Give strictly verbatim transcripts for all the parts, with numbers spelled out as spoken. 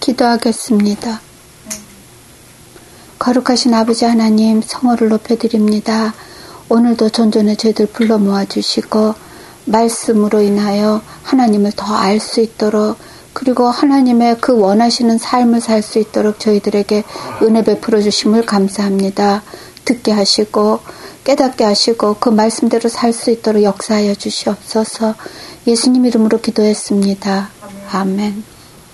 기도하겠습니다. 거룩하신 아버지 하나님, 성호를 높여드립니다. 오늘도 존존의 저희들 불러 모아주시고 말씀으로 인하여 하나님을 더 알 수 있도록, 그리고 하나님의 그 원하시는 삶을 살 수 있도록 저희들에게 은혜 베풀어 주심을 감사합니다. 듣게 하시고 깨닫게 하시고 그 말씀대로 살 수 있도록 역사하여 주시옵소서. 예수님 이름으로 기도했습니다. 아멘.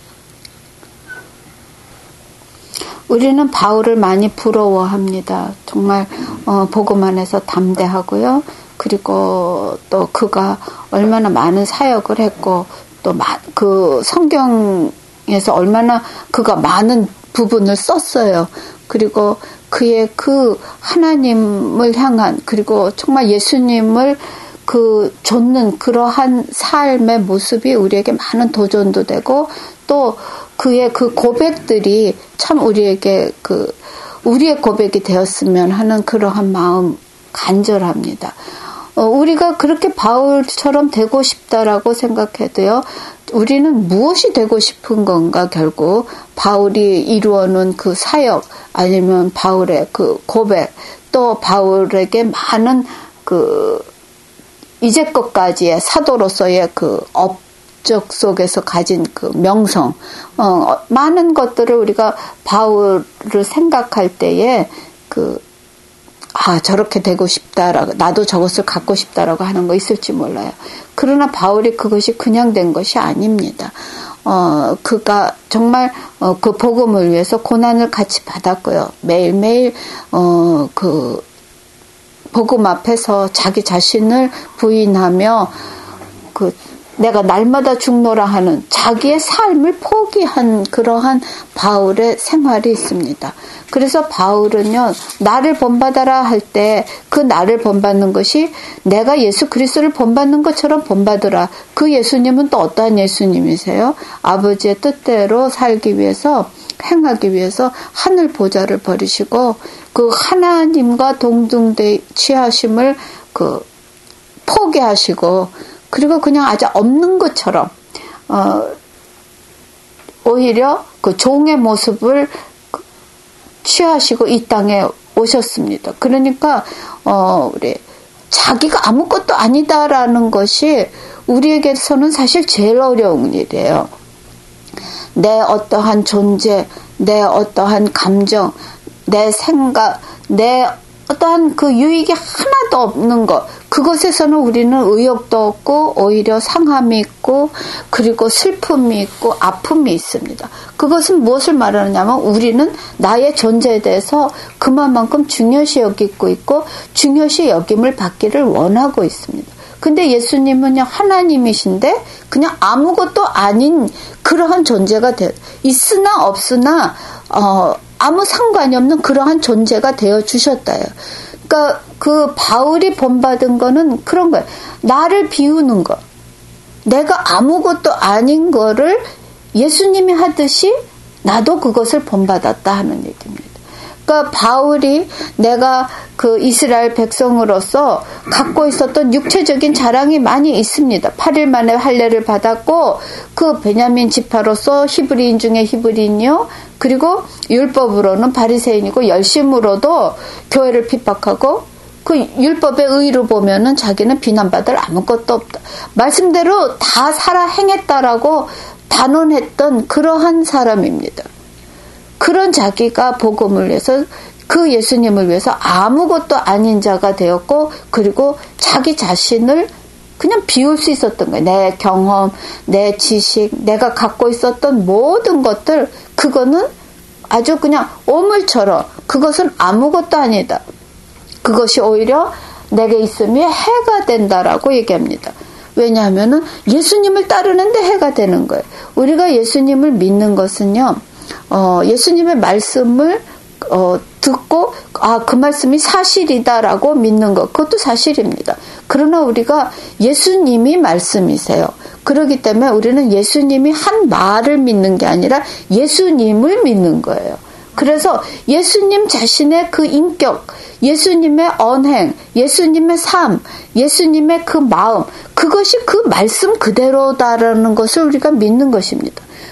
우리는 바울을 많이 부러워합니다. 정말 어, 복음 안에서 담대하고요. 그리고 또 그가 얼마나 많은 사역을 했고 또 그 성경에서 얼마나 그가 많은 부분을 썼어요. 그리고 그의 그 하나님을 향한, 그리고 정말 예수님을 그 좇는 그러한 삶의 모습이 우리에게 많은 도전도 되고, 또 그의 그 고백들이 참 우리에게 그 우리의 고백이 되었으면 하는 그러한 마음 간절합니다. 어, 우리가 그렇게 바울처럼 되고 싶다라고 생각해도요, 우리는 무엇이 되고 싶은 건가? 결국 바울이 이루어놓은 그 사역, 아니면 바울의 그 고백, 또 바울에게 많은 그 이제껏까지의 사도로서의 그 업적 속에서 가진 그 명성, 어, 많은 것들을 우리가 바울을 생각할 때에 그 아, 저렇게 되고 싶다라고, 나도 저것을 갖고 싶다라고 하는 거 있을지 몰라요. 그러나 바울이 그것이 그냥 된 것이 아닙니다. 어, 그가 정말, 어, 그 복음을 위해서 고난을 같이 받았고요. 매일매일, 어, 그, 복음 앞에서 자기 자신을 부인하며, 그, 내가 날마다 죽노라 하는 자기의 삶을 포기한 그러한 바울의 생활이 있습니다. 그래서 바울은요, 나를 본받아라 할 때 그 나를 본받는 것이 내가 예수 그리스도를 본받는 것처럼 본받으라. 그 예수님은 또 어떠한 예수님이세요? 아버지의 뜻대로 살기 위해서, 행하기 위해서 하늘 보좌를 버리시고 그 하나님과 동등대 취하심을 그 포기하시고, 그리고 그냥 아주 없는 것처럼 어, 오히려 그 종의 모습을 취하시고 이 땅에 오셨습니다. 그러니까 어, 우리 자기가 아무것도 아니다라는 것이 우리에게서는 사실 제일 어려운 일이에요. 내 어떠한 존재, 내 어떠한 감정, 내 생각, 내 어떠한 그 유익이 하나도 없는 것, 그것에서는 우리는 의욕도 없고 오히려 상함이 있고, 그리고 슬픔이 있고 아픔이 있습니다. 그것은 무엇을 말하느냐면 우리는 나의 존재에 대해서 그만큼 중요시 여기고 있고 중요시 여김을 받기를 원하고 있습니다. 근데 예수님은요, 하나님이신데 그냥 아무것도 아닌 그러한 존재가 되, 있으나 없으나 어, 아무 상관이 없는 그러한 존재가 되어 주셨다요. 그러니까 그 바울이 본받은 거는 그런 거예요. 나를 비우는 거. 내가 아무것도 아닌 거를 예수님이 하듯이 나도 그것을 본받았다 하는 얘기입니다. 그러니까 바울이 내가 그 이스라엘 백성으로서 갖고 있었던 육체적인 자랑이 많이 있습니다. 팔 일 만에 할례를 받았고, 그 베냐민 지파로서 히브리인 중에 히브리인이요, 그리고 율법으로는 바리새인이고 열심으로도 교회를 핍박하고, 그 율법의 의의로 보면은 자기는 비난받을 아무것도 없다. 말씀대로 다 살아 행했다라고 단언했던 그러한 사람입니다. 그런 자기가 복음을 위해서, 그 예수님을 위해서 아무것도 아닌 자가 되었고, 그리고 자기 자신을 그냥 비울 수 있었던 거예요. 내 경험, 내 지식, 내가 갖고 있었던 모든 것들, 그거는 아주 그냥 오물처럼, 그것은 아무것도 아니다. 그것이 오히려 내게 있음이 해가 된다라고 얘기합니다. 왜냐하면은 예수님을 따르는데 해가 되는 거예요. 우리가 예수님을 믿는 것은요, 어, 예수님의 말씀을 어, 듣고 아, 그 말씀이 사실이다라고 믿는 것, 그것도 사실입니다. 그러나 우리가 예수님이 말씀이세요. 그렇기 때문에 우리는 예수님이 한 말을 믿는 게 아니라 예수님을 믿는 거예요. 그래서 예수님 자신의 그 인격, 예수님의 언행, 예수님의 삶, 예수님의 그 마음, 그것이 그 말씀 그대로다라는 것을 우리가 믿는 것입니다.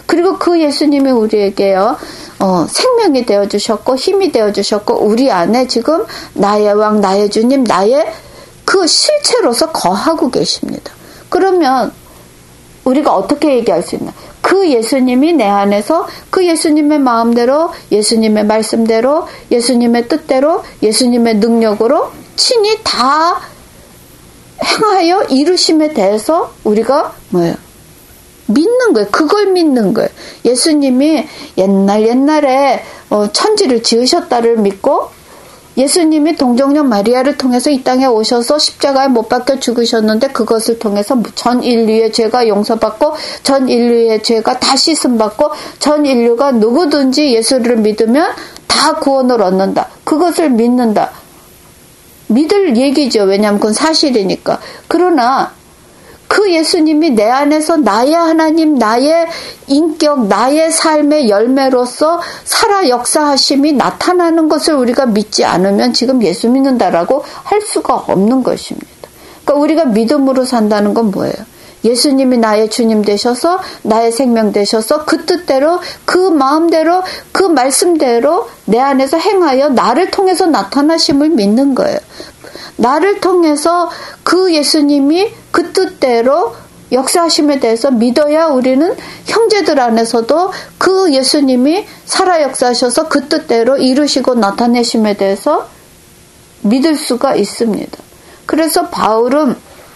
그리고 그 예수님이 우리에게요, 어, 생명이 되어주셨고, 힘이 되어주셨고, 우리 안에 지금 나의 왕, 나의 주님, 나의 그 실체로서 거하고 계십니다. 그러면 우리가 어떻게 얘기할 수 있나? 그 예수님이 내 안에서 그 예수님의 마음대로, 예수님의 말씀대로, 예수님의 뜻대로, 예수님의 능력으로 친히 다 행하여 이루심에 대해서 우리가 뭐예요? 믿는 거예요. 그걸 믿는 거예요. 예수님이 옛날 옛날에 천지를 지으셨다를 믿고, 예수님이 동정녀 마리아를 통해서 이 땅에 오셔서 십자가에 못 박혀 죽으셨는데, 그것을 통해서 전 인류의 죄가 용서받고 전 인류의 죄가 다 씻음받고 전 인류가 누구든지 예수를 믿으면 다 구원을 얻는다. 그것을 믿는다. 믿을 얘기죠. 왜냐하면 그건 사실이니까. 그러나 그 예수님이 내 안에서 나의 하나님, 나의 인격, 나의 삶의 열매로서 살아 역사하심이 나타나는 것을 우리가 믿지 않으면 지금 예수 믿는다라고 할 수가 없는 것입니다. 그러니까 우리가 믿음으로 산다는 건 뭐예요? 예수님이 나의 주님 되셔서 나의 생명 되셔서 그 뜻대로, 그 마음대로, 그 말씀대로 내 안에서 행하여 나를 통해서 나타나심을 믿는 거예요. 나를 통해서 그 예수님이 그 뜻대로 역사하심에 대해서 믿어야 우리는 형제들 안에서도 그 예수님이 살아 역사하셔서 그 뜻대로 이루시고 나타내심에 대해서 믿을 수가 있습니다. 그래서 바울은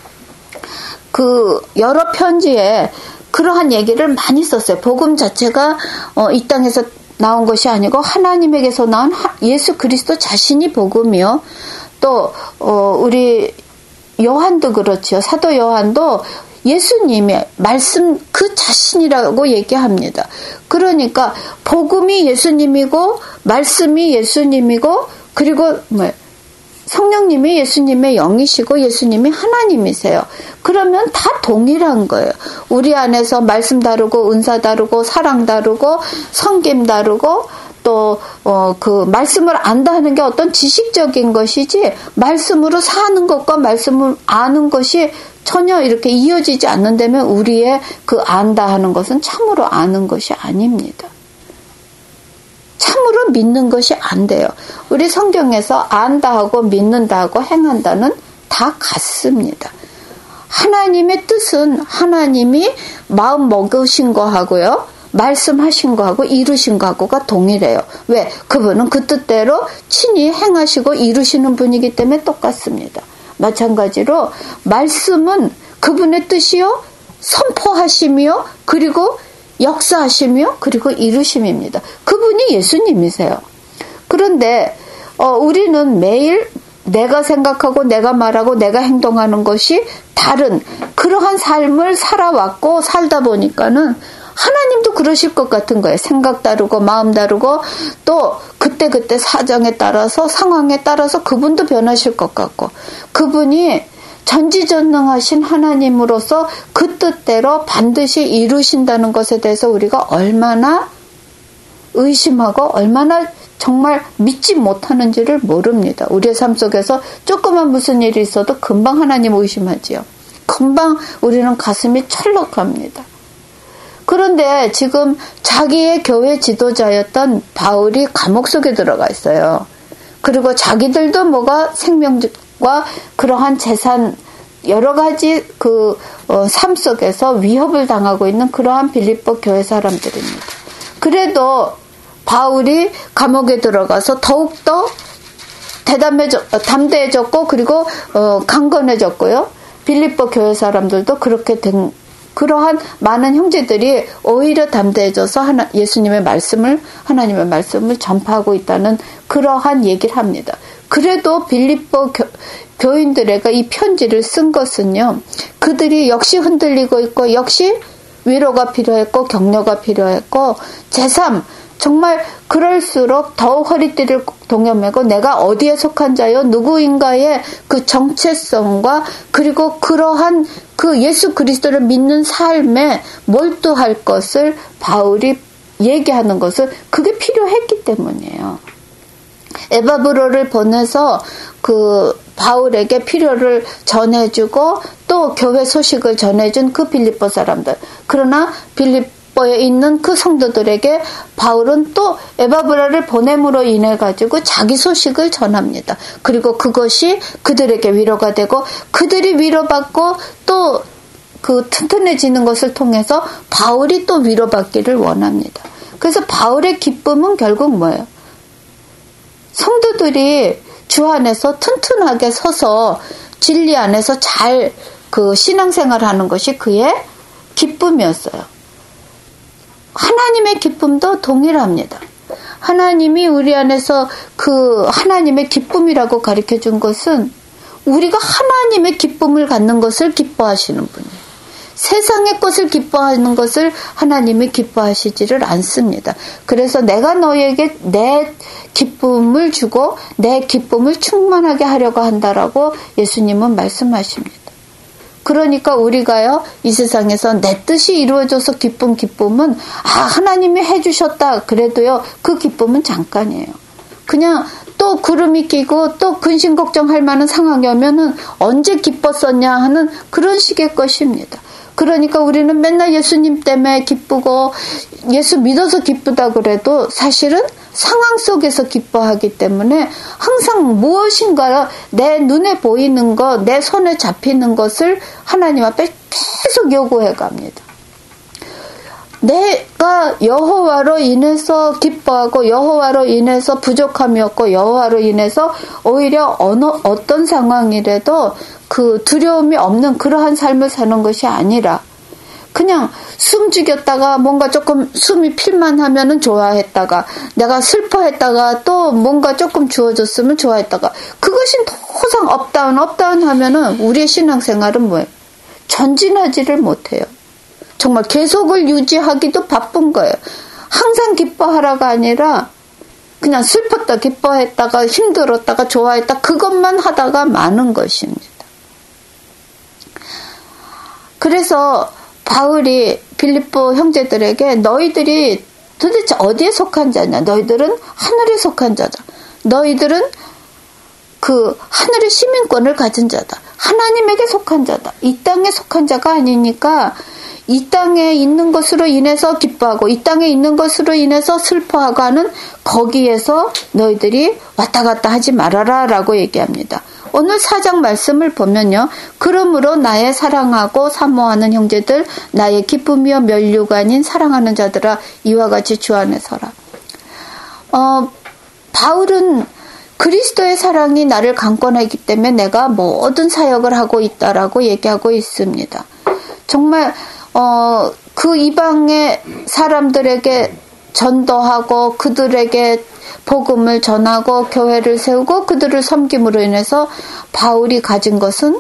그 여러 편지에 그러한 얘기를 많이 썼어요. 복음 자체가 어, 이 땅에서 나온 것이 아니고 하나님에게서 나온 예수 그리스도 자신이 복음이요. 또 어, 우리 요한도 그렇죠. 사도 요한도 예수님의 말씀 그 자신이라고 얘기합니다. 그러니까 복음이 예수님이고 말씀이 예수님이고 그리고 뭐 성령님이 예수님의 영이시고 예수님이 하나님이세요. 그러면 다 동일한 거예요. 우리 안에서 말씀 다르고 은사 다르고 사랑 다르고 섬김 다르고 또, 어, 그, 말씀을 안다 하는 게 어떤 지식적인 것이지, 말씀으로 사는 것과 말씀을 아는 것이 전혀 이렇게 이어지지 않는다면 우리의 그 안다 하는 것은 참으로 아는 것이 아닙니다. 참으로 믿는 것이 안 돼요. 우리 성경에서 안다 하고 믿는다 하고 행한다는 다 같습니다. 하나님의 뜻은 하나님이 마음 먹으신 거 하고요. 말씀하신 거하고 이루신 거하고가 동일해요. 왜? 그분은 그 뜻대로 친히 행하시고 이루시는 분이기 때문에 똑같습니다. 마찬가지로 말씀은 그분의 뜻이요, 선포하심이요, 그리고 역사하심이요, 그리고 이루심입니다. 그분이 예수님이세요. 그런데 어, 우리는 매일 내가 생각하고 내가 말하고 내가 행동하는 것이 다른 그러한 삶을 살아왔고 살다 보니까는 하나님도 그러실 것 같은 거예요. 생각 다르고 마음 다르고 또 그때그때 사정에 따라서 상황에 따라서 그분도 변하실 것 같고 그분이 전지전능하신 하나님으로서 그 뜻대로 반드시 이루신다는 것에 대해서 우리가 얼마나 의심하고 얼마나 정말 믿지 못하는지를 모릅니다. 우리의 삶 속에서 조그만 무슨 일이 있어도 금방 하나님 의심하지요. 금방 우리는 가슴이 철렁합니다. 그런데 지금 자기의 교회 지도자였던 바울이 감옥 속에 들어가 있어요. 그리고 자기들도 뭐가 생명과 그러한 재산 여러 가지 그 삶 속에서 위협을 당하고 있는 그러한 빌립보 교회 사람들입니다. 그래도 바울이 감옥에 들어가서 더욱더 대담해졌, 담대해졌고 그리고 강건해졌고요. 빌립보 교회 사람들도 그렇게 된 그러한 많은 형제들이 오히려 담대해져서 하나, 예수님의 말씀을 하나님의 말씀을 전파하고 있다는 그러한 얘기를 합니다. 그래도 빌립보 교, 교인들에게 이 편지를 쓴 것은요. 그들이 역시 흔들리고 있고 역시 위로가 필요했고 격려가 필요했고 제삼 정말 그럴수록 더욱 허리띠를 동여매고 내가 어디에 속한 자요 누구인가의 그 정체성과 그리고 그러한 그 예수 그리스도를 믿는 삶에 몰두할 것을 바울이 얘기하는 것은 그게 필요했기 때문이에요. 에바브로를 보내서 그 바울에게 필요를 전해주고 또 교회 소식을 전해준 그 빌립보 사람들. 그러나 빌립 빌립보에 있는 그 성도들에게 바울은 또 에바브라를 보냄으로 인해 가지고 자기 소식을 전합니다. 그리고 그것이 그들에게 위로가 되고 그들이 위로받고 또 그 튼튼해지는 것을 통해서 바울이 또 위로받기를 원합니다. 그래서 바울의 기쁨은 결국 뭐예요? 성도들이 주 안에서 튼튼하게 서서 진리 안에서 잘 그 신앙생활하는 것이 그의 기쁨이었어요. 하나님의 기쁨도 동일합니다. 하나님이 우리 안에서 그 하나님의 기쁨이라고 가르쳐 준 것은 우리가 하나님의 기쁨을 갖는 것을 기뻐하시는 분이에요. 세상의 것을 기뻐하는 것을 하나님이 기뻐하시지를 않습니다. 그래서 내가 너에게 내 기쁨을 주고 내 기쁨을 충만하게 하려고 한다라고 예수님은 말씀하십니다. 그러니까 우리가요, 이 세상에서 내 뜻이 이루어져서 기쁜 기쁨은 아, 하나님이 해주셨다 그래도요, 그 기쁨은 잠깐이에요. 그냥 또 구름이 끼고 또 근심 걱정할 만한 상황이 오면은 언제 기뻤었냐 하는 그런 식의 것입니다. 그러니까 우리는 맨날 예수님 때문에 기쁘고 예수 믿어서 기쁘다 그래도 사실은 상황 속에서 기뻐하기 때문에 항상 무엇인가 내 눈에 보이는 것, 내 손에 잡히는 것을 하나님 앞에 계속 요구해 갑니다. 내가 여호와로 인해서 기뻐하고 여호와로 인해서 부족함이 없고 여호와로 인해서 오히려 어느 어떤 상황이라도 그 두려움이 없는 그러한 삶을 사는 것이 아니라 그냥 숨죽였다가 뭔가 조금 숨이 필만 하면은 좋아했다가 내가 슬퍼했다가 또 뭔가 조금 주어졌으면 좋아했다가 그것이 항상 업다운 업다운 하면은 우리의 신앙생활은 뭐예요? 전진하지를 못해요. 정말 계속을 유지하기도 바쁜 거예요. 항상 기뻐하라가 아니라 그냥 슬펐다 기뻐했다가 힘들었다가 좋아했다 그것만 하다가 마는 것입니다. 그래서 바울이 빌립보 형제들에게 너희들이 도대체 어디에 속한 자냐? 너희들은 하늘에 속한 자다. 너희들은 그 하늘의 시민권을 가진 자다. 하나님에게 속한 자다. 이 땅에 속한 자가 아니니까 이 땅에 있는 것으로 인해서 기뻐하고 이 땅에 있는 것으로 인해서 슬퍼하고 하는 거기에서 너희들이 왔다 갔다 하지 말아라 라고 얘기합니다. 오늘 사 장 말씀을 보면요. 그러므로 나의 사랑하고 사모하는 형제들 나의 기쁨이여 면류가 아닌 사랑하는 자들아 이와 같이 주 안에 서라. 어, 바울은 그리스도의 사랑이 나를 강권하기 때문에 내가 모든 사역을 하고 있다라고 얘기하고 있습니다. 정말 어, 그 이방의 사람들에게 전도하고 그들에게 복음을 전하고 교회를 세우고 그들을 섬김으로 인해서 바울이 가진 것은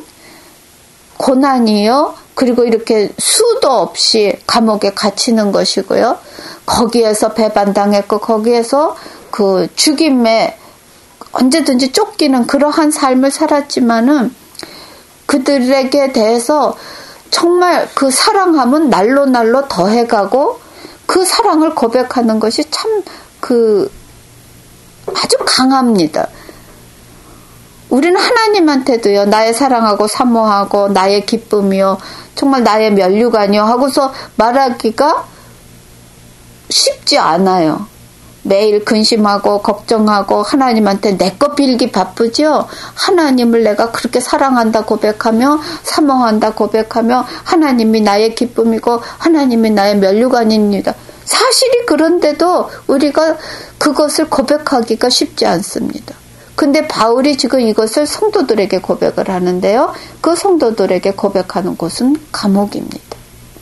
고난이요. 그리고 이렇게 수도 없이 감옥에 갇히는 것이고요. 거기에서 배반당했고 거기에서 그 죽임에 언제든지 쫓기는 그러한 삶을 살았지만은 그들에게 대해서 정말 그 사랑함은 날로 날로 더해가고 그 사랑을 고백하는 것이 참 그 아주 강합니다. 우리는 하나님한테도요, 나의 사랑하고 사모하고 나의 기쁨이요, 정말 나의 면류관이요 하고서 말하기가 쉽지 않아요. 매일 근심하고 걱정하고 하나님한테 내 것 빌기 바쁘죠. 하나님을 내가 그렇게 사랑한다 고백하며 사모한다 고백하며 하나님이 나의 기쁨이고 하나님이 나의 면류관입니다. 사실이 그런데도 우리가 그것을 고백하기가 쉽지 않습니다. 근데 바울이 지금 이것을 성도들에게 고백을 하는데요. 그 성도들에게 고백하는 곳은 감옥입니다.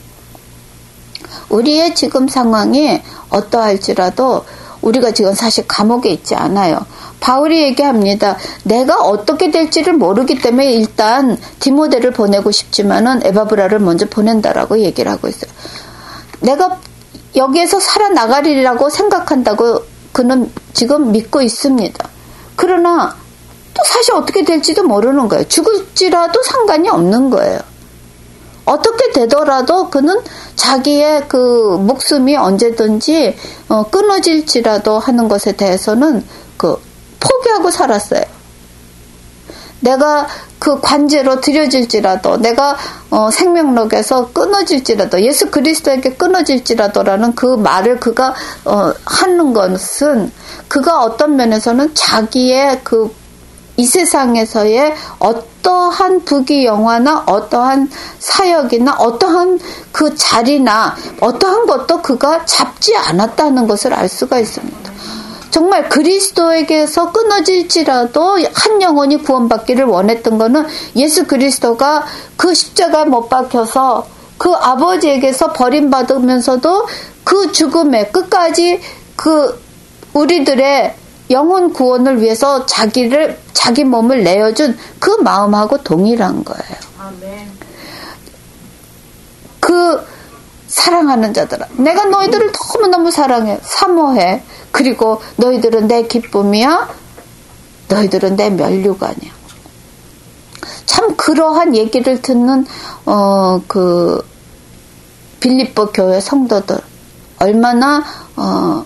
우리의 지금 상황이 어떠할지라도 우리가 지금 사실 감옥에 있지 않아요. 바울이 얘기합니다. 내가 어떻게 될지를 모르기 때문에 일단 디모데를 보내고 싶지만은 에바브라를 먼저 보낸다라고 얘기를 하고 있어요. 내가 여기에서 살아나가리라고 생각한다고 그는 지금 믿고 있습니다. 그러나 또 사실 어떻게 될지도 모르는 거예요. 죽을지라도 상관이 없는 거예요. 어떻게 되더라도 그는 자기의 그 목숨이 언제든지 어, 끊어질지라도 하는 것에 대해서는 그 포기하고 살았어요. 내가 그 관제로 들여질지라도 내가 어, 생명록에서 끊어질지라도 예수 그리스도에게 끊어질지라도라는 그 말을 그가 어, 하는 것은 그가 어떤 면에서는 자기의 그 이 세상에서의 어떠한 부귀영화나 어떠한 사역이나 어떠한 그 자리나 어떠한 것도 그가 잡지 않았다는 것을 알 수가 있습니다. 정말 그리스도에게서 끊어질지라도 한 영혼이 구원받기를 원했던 것은 예수 그리스도가 그 십자가 못 박혀서 그 아버지에게서 버림받으면서도 그 죽음에 끝까지 그 우리들의 영혼 구원을 위해서 자기를 자기 몸을 내어준 그 마음하고 동일한 거예요. 아멘. 그 사랑하는 자들아, 내가 너희들을 너무너무 사랑해, 사모해. 그리고 너희들은 내 기쁨이야, 너희들은 내 면류관이야. 참 그러한 얘기를 듣는 어, 그 빌립보 교회 성도들 얼마나 어,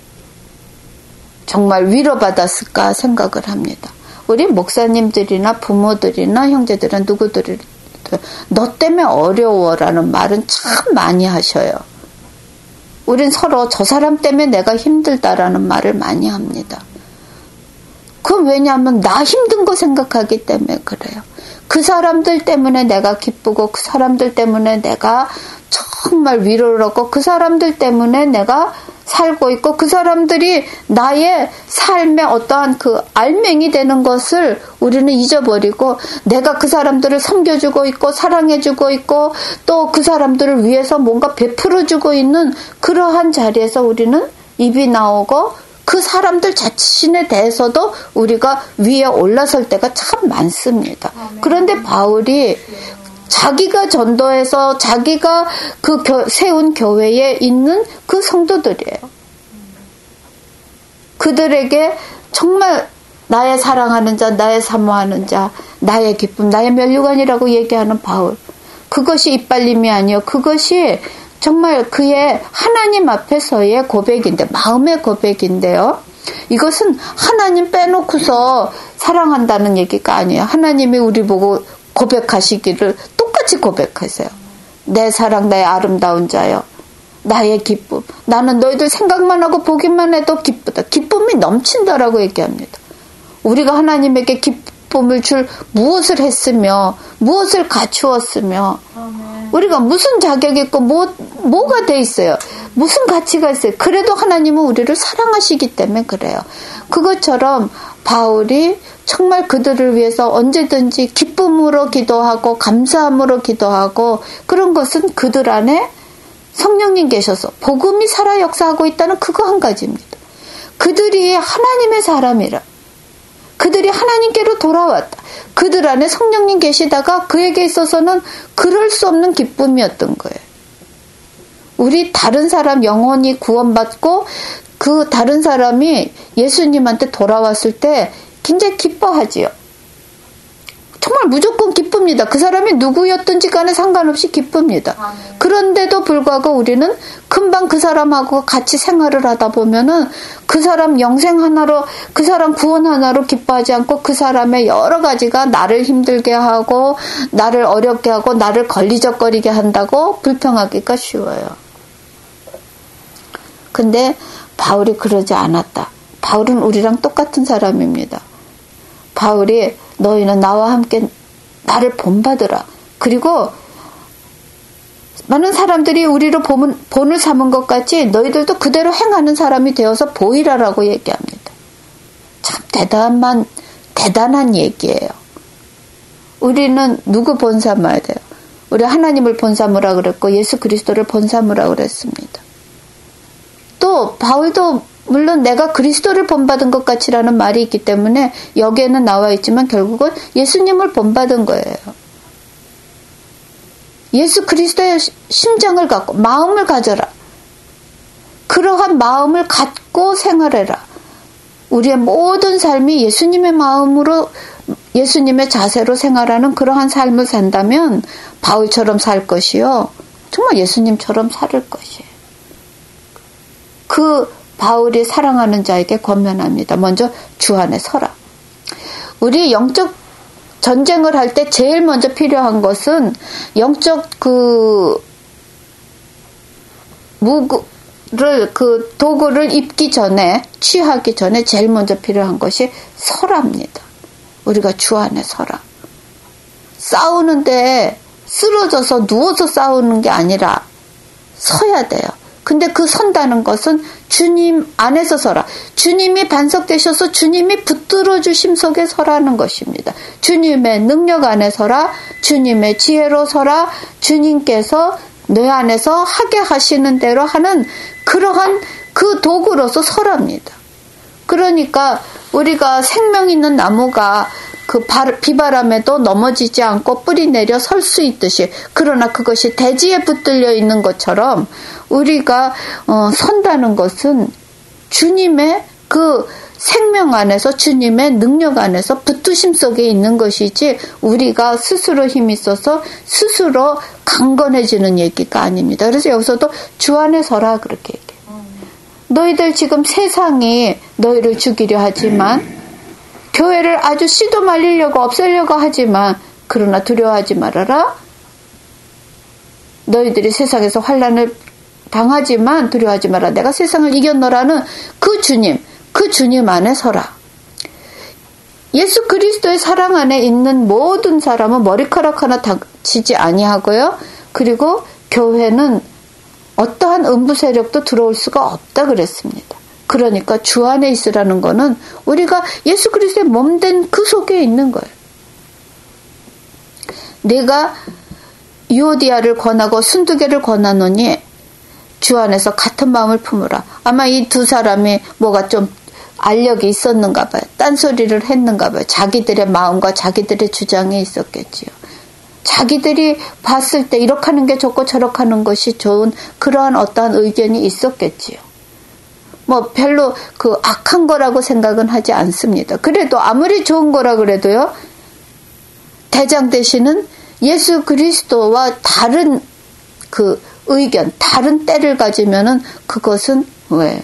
정말 위로받았을까 생각을 합니다. 우리 목사님들이나 부모들이나 형제들은 누구들이 너 때문에 어려워라는 말은 참 많이 하셔요. 우린 서로 저 사람 때문에 내가 힘들다라는 말을 많이 합니다. 그건 왜냐하면 나 힘든 거 생각하기 때문에 그래요. 그 사람들 때문에 내가 기쁘고 그 사람들 때문에 내가 정말 위로를 얻고 그 사람들 때문에 내가 살고 있고 그 사람들이 나의 삶의 어떠한 그 알맹이 되는 것을 우리는 잊어버리고 내가 그 사람들을 섬겨주고 있고 사랑해주고 있고 또 그 사람들을 위해서 뭔가 베풀어주고 있는 그러한 자리에서 우리는 입이 나오고 그 사람들 자신에 대해서도 우리가 위에 올라설 때가 참 많습니다. 그런데 바울이 자기가 전도해서 자기가 그 교, 세운 교회에 있는 그 성도들이에요. 그들에게 정말 나의 사랑하는 자, 나의 사모하는 자, 나의 기쁨, 나의 면류관이라고 얘기하는 바울. 그것이 이빨림이 아니요. 그것이 정말 그의 하나님 앞에서의 고백인데, 마음의 고백인데요. 이것은 하나님 빼놓고서 사랑한다는 얘기가 아니에요. 하나님이 우리 보고 고백하시기를 똑같이 고백하세요. 내 사랑, 나의 아름다운 자여, 나의 기쁨. 나는 너희들 생각만 하고 보기만 해도 기쁘다. 기쁨이 넘친다라고 얘기합니다. 우리가 하나님에게 기쁨을 줄 무엇을 했으며 무엇을 갖추었으며 우리가 무슨 자격이 있고 뭐, 뭐가 돼 있어요. 무슨 가치가 있어요. 그래도 하나님은 우리를 사랑하시기 때문에 그래요. 그것처럼 바울이 정말 그들을 위해서 언제든지 기쁨으로 기도하고 감사함으로 기도하고 그런 것은 그들 안에 성령님 계셔서 복음이 살아 역사하고 있다는 그거 한 가지입니다. 그들이 하나님의 사람이라. 그들이 하나님께로 돌아왔다. 그들 안에 성령님 계시다가 그에게 있어서는 그럴 수 없는 기쁨이었던 거예요. 우리 다른 사람 영혼이 구원받고 그 다른 사람이 예수님한테 돌아왔을 때 굉장히 기뻐하지요. 정말 무조건 기쁩니다. 그 사람이 누구였든지 간에 상관없이 기쁩니다. 아, 네. 그런데도 불구하고 우리는 금방 그 사람하고 같이 생활을 하다 보면은 그 사람 영생 하나로, 그 사람 구원 하나로 기뻐하지 않고 그 사람의 여러 가지가 나를 힘들게 하고 나를 어렵게 하고 나를 걸리적거리게 한다고 불평하기가 쉬워요. 근데 바울이 그러지 않았다. 바울은 우리랑 똑같은 사람입니다. 바울이 너희는 나와 함께 나를 본받으라. 그리고 많은 사람들이 우리를 본, 본을 삼은 것 같이 너희들도 그대로 행하는 사람이 되어서 보이라라고 얘기합니다. 참 대단한, 대단한 얘기예요. 우리는 누구 본삼아야 돼요? 우리 하나님을 본삼으라 그랬고 예수 그리스도를 본삼으라 그랬습니다. 또 바울도 물론 내가 그리스도를 본받은 것 같이라는 말이 있기 때문에 여기에는 나와 있지만 결국은 예수님을 본받은 거예요. 예수 그리스도의 심장을 갖고 마음을 가져라. 그러한 마음을 갖고 생활해라. 우리의 모든 삶이 예수님의 마음으로 예수님의 자세로 생활하는 그러한 삶을 산다면 바울처럼 살 것이요. 정말 예수님처럼 살 것이에요. 그 바울이 사랑하는 자에게 권면합니다. 먼저 주 안에 서라. 우리 영적 전쟁을 할 때 제일 먼저 필요한 것은 영적 그 무구를 그 도구를 입기 전에 취하기 전에 제일 먼저 필요한 것이 설합니다. 우리가 주 안에 서라. 싸우는데 쓰러져서 누워서 싸우는 게 아니라 서야 돼요. 근데 그 선다는 것은 주님 안에서 서라. 주님이 반석되셔서 주님이 붙들어 주심 속에 서라는 것입니다. 주님의 능력 안에 서라. 주님의 지혜로 서라. 주님께서 내 안에서 하게 하시는 대로 하는 그러한 그 도구로서 서랍니다. 그러니까 우리가 생명 있는 나무가 그 비바람에도 넘어지지 않고 뿌리 내려 설 수 있듯이, 그러나 그것이 대지에 붙들려 있는 것처럼 우리가 어, 선다는 것은 주님의 그 생명 안에서, 주님의 능력 안에서 붙으심 속에 있는 것이지 우리가 스스로 힘이 있어서 스스로 강건해지는 얘기가 아닙니다. 그래서 여기서도 주 안에 서라 그렇게 얘기해요. 너희들 지금 세상이 너희를 죽이려 하지만, 교회를 아주 씨도 말리려고 없애려고 하지만, 그러나 두려워하지 말아라. 너희들이 세상에서 환난을 당하지만 두려워하지 마라. 내가 세상을 이겼노라는 그 주님, 그 주님 안에 서라. 예수 그리스도의 사랑 안에 있는 모든 사람은 머리카락 하나 다치지 아니하고요. 그리고 교회는 어떠한 음부 세력도 들어올 수가 없다 그랬습니다. 그러니까 주 안에 있으라는 거는 우리가 예수 그리스도의 몸된 그 속에 있는 거예요. 내가 유오디아를 권하고 순두개를 권하노니 주 안에서 같은 마음을 품으라. 아마 이 두 사람이 뭐가 좀 알력이 있었는가 봐요. 딴소리를 했는가 봐요. 자기들의 마음과 자기들의 주장이 있었겠지요. 자기들이 봤을 때 이렇게 하는 게 좋고 저렇게 하는 것이 좋은 그러한 어떠한 의견이 있었겠지요. 뭐 별로 그 악한 거라고 생각은 하지 않습니다. 그래도 아무리 좋은 거라 그래도요, 대장 되시는 예수 그리스도와 다른 그 의견, 다른 때를 가지면은 그것은 왜?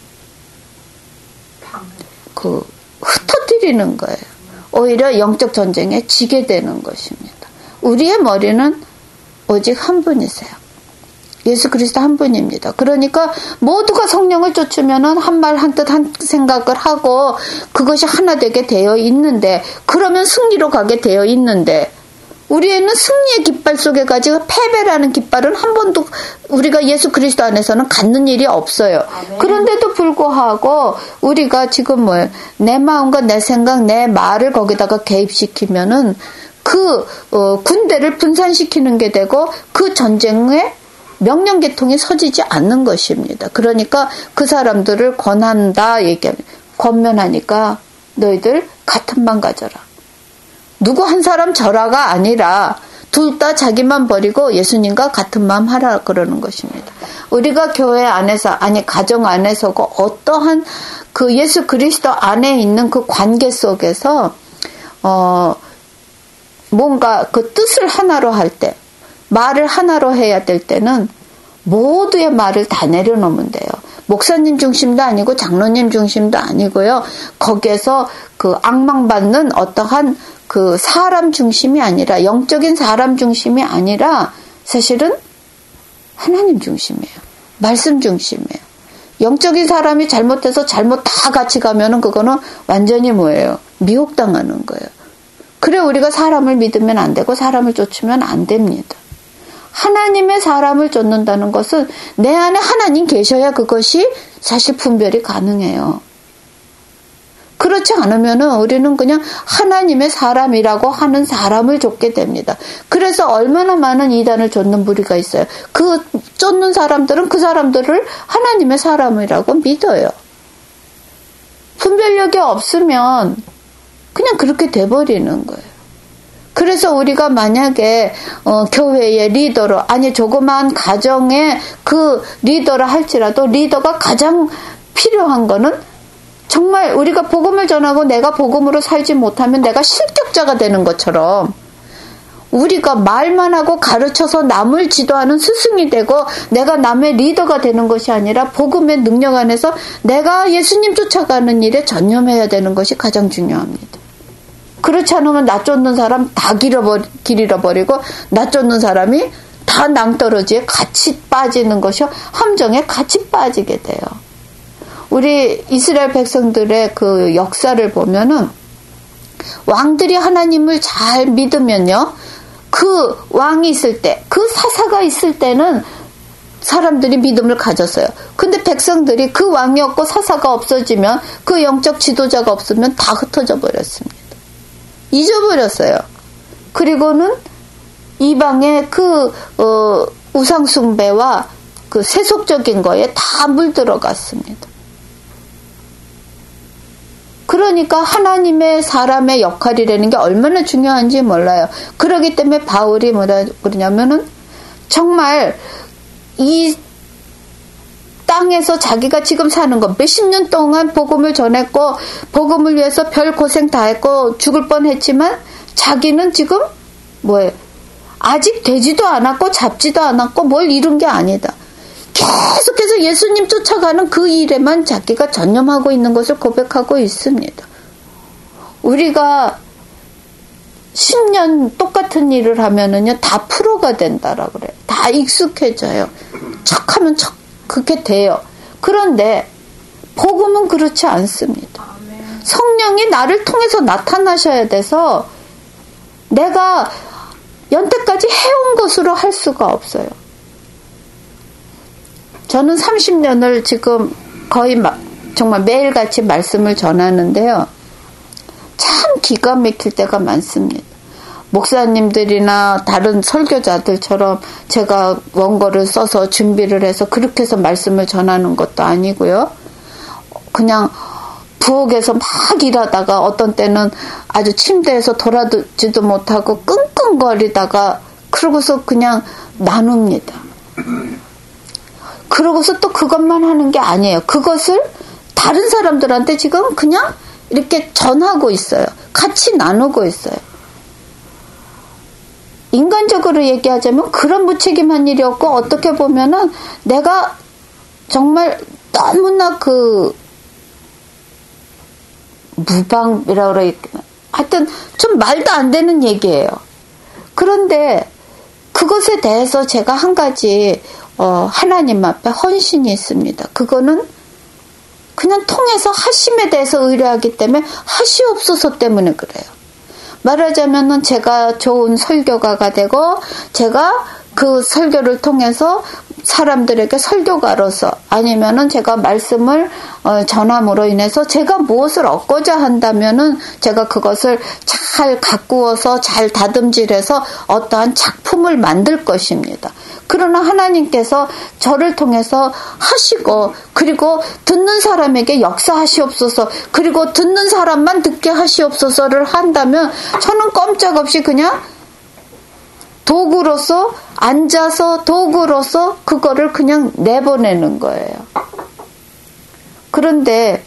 그 흩어뜨리는 거예요. 오히려 영적 전쟁에 지게 되는 것입니다. 우리의 머리는 오직 한 분이세요. 예수 그리스도 한 분입니다. 그러니까 모두가 성령을 쫓으면은 한 말 한 뜻 한 생각을 하고 그것이 하나 되게 되어 있는데, 그러면 승리로 가게 되어 있는데, 우리에는 승리의 깃발 속에 가지고 패배라는 깃발은 한 번도 우리가 예수 그리스도 안에서는 갖는 일이 없어요. 아멘. 그런데도 불구하고 우리가 지금 뭐 내 마음과 내 생각, 내 말을 거기다가 개입시키면은 그 어, 군대를 분산시키는 게 되고 그 전쟁에 명령계통이 서지지 않는 것입니다. 그러니까 그 사람들을 권한다 얘기합니다. 권면하니까 너희들 같은 마음 가져라. 누구 한 사람 저라가 아니라 둘 다 자기만 버리고 예수님과 같은 마음 하라 그러는 것입니다. 우리가 교회 안에서, 아니 가정 안에서고 어떠한 그 예수 그리스도 안에 있는 그 관계 속에서 어 뭔가 그 뜻을 하나로 할 때, 말을 하나로 해야 될 때는 모두의 말을 다 내려놓으면 돼요. 목사님 중심도 아니고 장로님 중심도 아니고요. 거기에서 그 악망받는 어떠한 그 사람 중심이 아니라, 영적인 사람 중심이 아니라 사실은 하나님 중심이에요. 말씀 중심이에요. 영적인 사람이 잘못해서 잘못 다 같이 가면은 그거는 완전히 뭐예요? 미혹당하는 거예요. 그래 우리가 사람을 믿으면 안 되고 사람을 쫓으면 안 됩니다. 하나님의 사람을 쫓는다는 것은 내 안에 하나님 계셔야 그것이 사실 분별이 가능해요. 그렇지 않으면은 우리는 그냥 하나님의 사람이라고 하는 사람을 쫓게 됩니다. 그래서 얼마나 많은 이단을 쫓는 무리가 있어요. 그 쫓는 사람들은 그 사람들을 하나님의 사람이라고 믿어요. 분별력이 없으면 그냥 그렇게 돼버리는 거예요. 그래서 우리가 만약에 어, 교회의 리더로, 아니 조그마한 가정의 그 리더라 할지라도 리더가 가장 필요한 거는 정말 우리가 복음을 전하고 내가 복음으로 살지 못하면 내가 실격자가 되는 것처럼, 우리가 말만 하고 가르쳐서 남을 지도하는 스승이 되고 내가 남의 리더가 되는 것이 아니라 복음의 능력 안에서 내가 예수님 쫓아가는 일에 전념해야 되는 것이 가장 중요합니다. 그렇지 않으면 나 쫓는 사람 다 길어버리, 길 잃어버리고 나 쫓는 사람이 다 낭떠러지에 같이 빠지는 것이 함정에 같이 빠지게 돼요. 우리 이스라엘 백성들의 그 역사를 보면은 왕들이 하나님을 잘 믿으면요, 그 왕이 있을 때, 그 사사가 있을 때는 사람들이 믿음을 가졌어요. 근데 백성들이 그 왕이 없고 사사가 없어지면, 그 영적 지도자가 없으면 다 흩어져 버렸습니다. 잊어버렸어요. 그리고는 이방의 그 어, 우상숭배와 그 세속적인 거에 다 물들어갔습니다. 그러니까 하나님의 사람의 역할이라는 게 얼마나 중요한지 몰라요. 그렇기 때문에 바울이 뭐라 그러냐면은 정말 이 땅에서 자기가 지금 사는 거 몇십 년 동안 복음을 전했고 복음을 위해서 별 고생 다 했고 죽을 뻔했지만 자기는 지금 뭐예요? 아직 되지도 않았고 잡지도 않았고 뭘 이룬 게 아니다. 계속해서 예수님 쫓아가는 그 일에만 자기가 전념하고 있는 것을 고백하고 있습니다. 우리가 십 년 똑같은 일을 하면은요, 다 프로가 된다라고 그래요. 다 익숙해져요. 척하면 척, 그렇게 돼요. 그런데, 복음은 그렇지 않습니다. 성령이 나를 통해서 나타나셔야 돼서, 내가 연태까지 해온 것으로 할 수가 없어요. 저는 삼십 년을 지금 거의 마, 정말 매일같이 말씀을 전하는데요. 참 기가 막힐 때가 많습니다. 목사님들이나 다른 설교자들처럼 제가 원고를 써서 준비를 해서 그렇게 해서 말씀을 전하는 것도 아니고요. 그냥 부엌에서 막 일하다가 어떤 때는 아주 침대에서 돌아지도 못하고 끙끙거리다가 그러고서 그냥 나눕니다. 그러고서 또 그것만 하는 게 아니에요. 그것을 다른 사람들한테 지금 그냥 이렇게 전하고 있어요. 같이 나누고 있어요. 인간적으로 얘기하자면 그런 무책임한 일이었고 어떻게 보면은 내가 정말 너무나 그 무방이라고 그래야 하여튼 좀 말도 안 되는 얘기예요. 그런데 그것에 대해서 제가 한 가지 어, 하나님 앞에 헌신이 있습니다. 그거는 그냥 통해서 하심에 대해서 의뢰하기 때문에 하시옵소서 때문에 그래요. 말하자면은 제가 좋은 설교가가 되고 제가 그 설교를 통해서 사람들에게 설교가로서 아니면은 제가 말씀을 어, 전함으로 인해서 제가 무엇을 얻고자 한다면은 제가 그것을 잘 가꾸어서 잘 다듬질해서 어떠한 작품을 만들 것입니다. 그러나 하나님께서 저를 통해서 하시고 그리고 듣는 사람에게 역사하시옵소서 그리고 듣는 사람만 듣게 하시옵소서를 한다면 저는 꼼짝없이 그냥 도구로서 앉아서 도구로서 그거를 그냥 내보내는 거예요. 그런데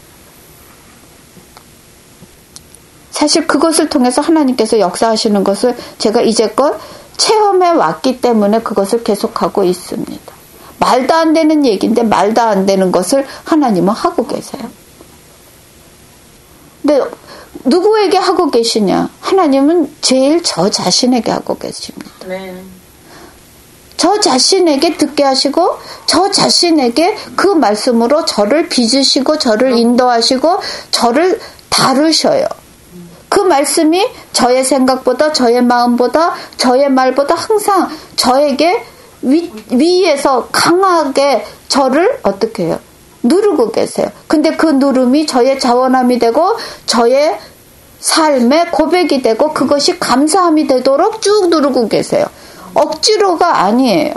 사실 그것을 통해서 하나님께서 역사하시는 것을 제가 이제껏 체험해 왔기 때문에 그것을 계속하고 있습니다. 말도 안 되는 얘기인데 말도 안 되는 것을 하나님은 하고 계세요. 근데 누구에게 하고 계시냐? 하나님은 제일 저 자신에게 하고 계십니다. 네. 저 자신에게 듣게 하시고 저 자신에게 그 말씀으로 저를 빚으시고 저를 인도하시고 저를 다루셔요. 그 말씀이 저의 생각보다 저의 마음보다 저의 말보다 항상 저에게 위, 위에서 강하게 저를 어떻게 해요? 누르고 계세요. 근데 그 누름이 저의 자원함이 되고 저의 삶의 고백이 되고 그것이 감사함이 되도록 쭉 누르고 계세요. 억지로가 아니에요.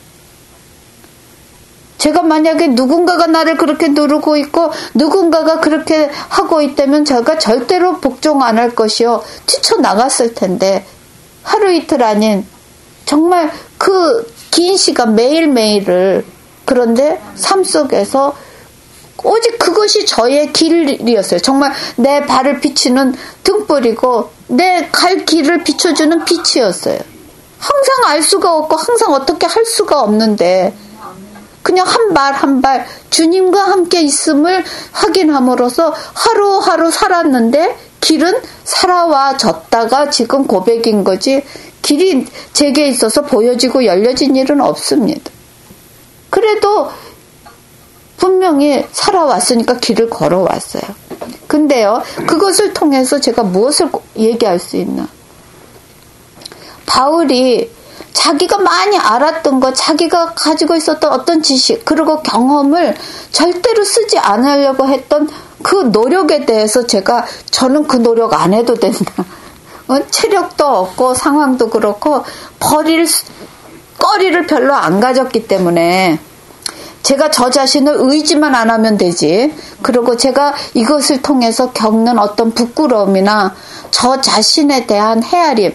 제가 만약에 누군가가 나를 그렇게 누르고 있고 누군가가 그렇게 하고 있다면 제가 절대로 복종 안 할 것이요. 뛰쳐나갔을 텐데 하루 이틀 아닌 정말 그 긴 시간 매일매일을 그런데 삶 속에서 오직 그것이 저의 길이었어요. 정말 내 발을 비치는 등불이고 내 갈 길을 비춰주는 빛이었어요. 항상 알 수가 없고 항상 어떻게 할 수가 없는데 그냥 한 발 한 발 주님과 함께 있음을 확인함으로써 하루하루 살았는데 길은 살아와졌다가 지금 고백인 거지 길이 제게 있어서 보여지고 열려진 일은 없습니다. 그래도 분명히 살아왔으니까 길을 걸어왔어요. 근데요, 그것을 통해서 제가 무엇을 얘기할 수 있나? 바울이 자기가 많이 알았던 것, 자기가 가지고 있었던 어떤 지식, 그리고 경험을 절대로 쓰지 않으려고 했던 그 노력에 대해서 제가, 저는 그 노력 안 해도 된다. 어, 체력도 없고 상황도 그렇고 버릴 거리를 별로 안 가졌기 때문에 제가 저 자신을 의지만 안 하면 되지. 그리고 제가 이것을 통해서 겪는 어떤 부끄러움이나 저 자신에 대한 헤아림,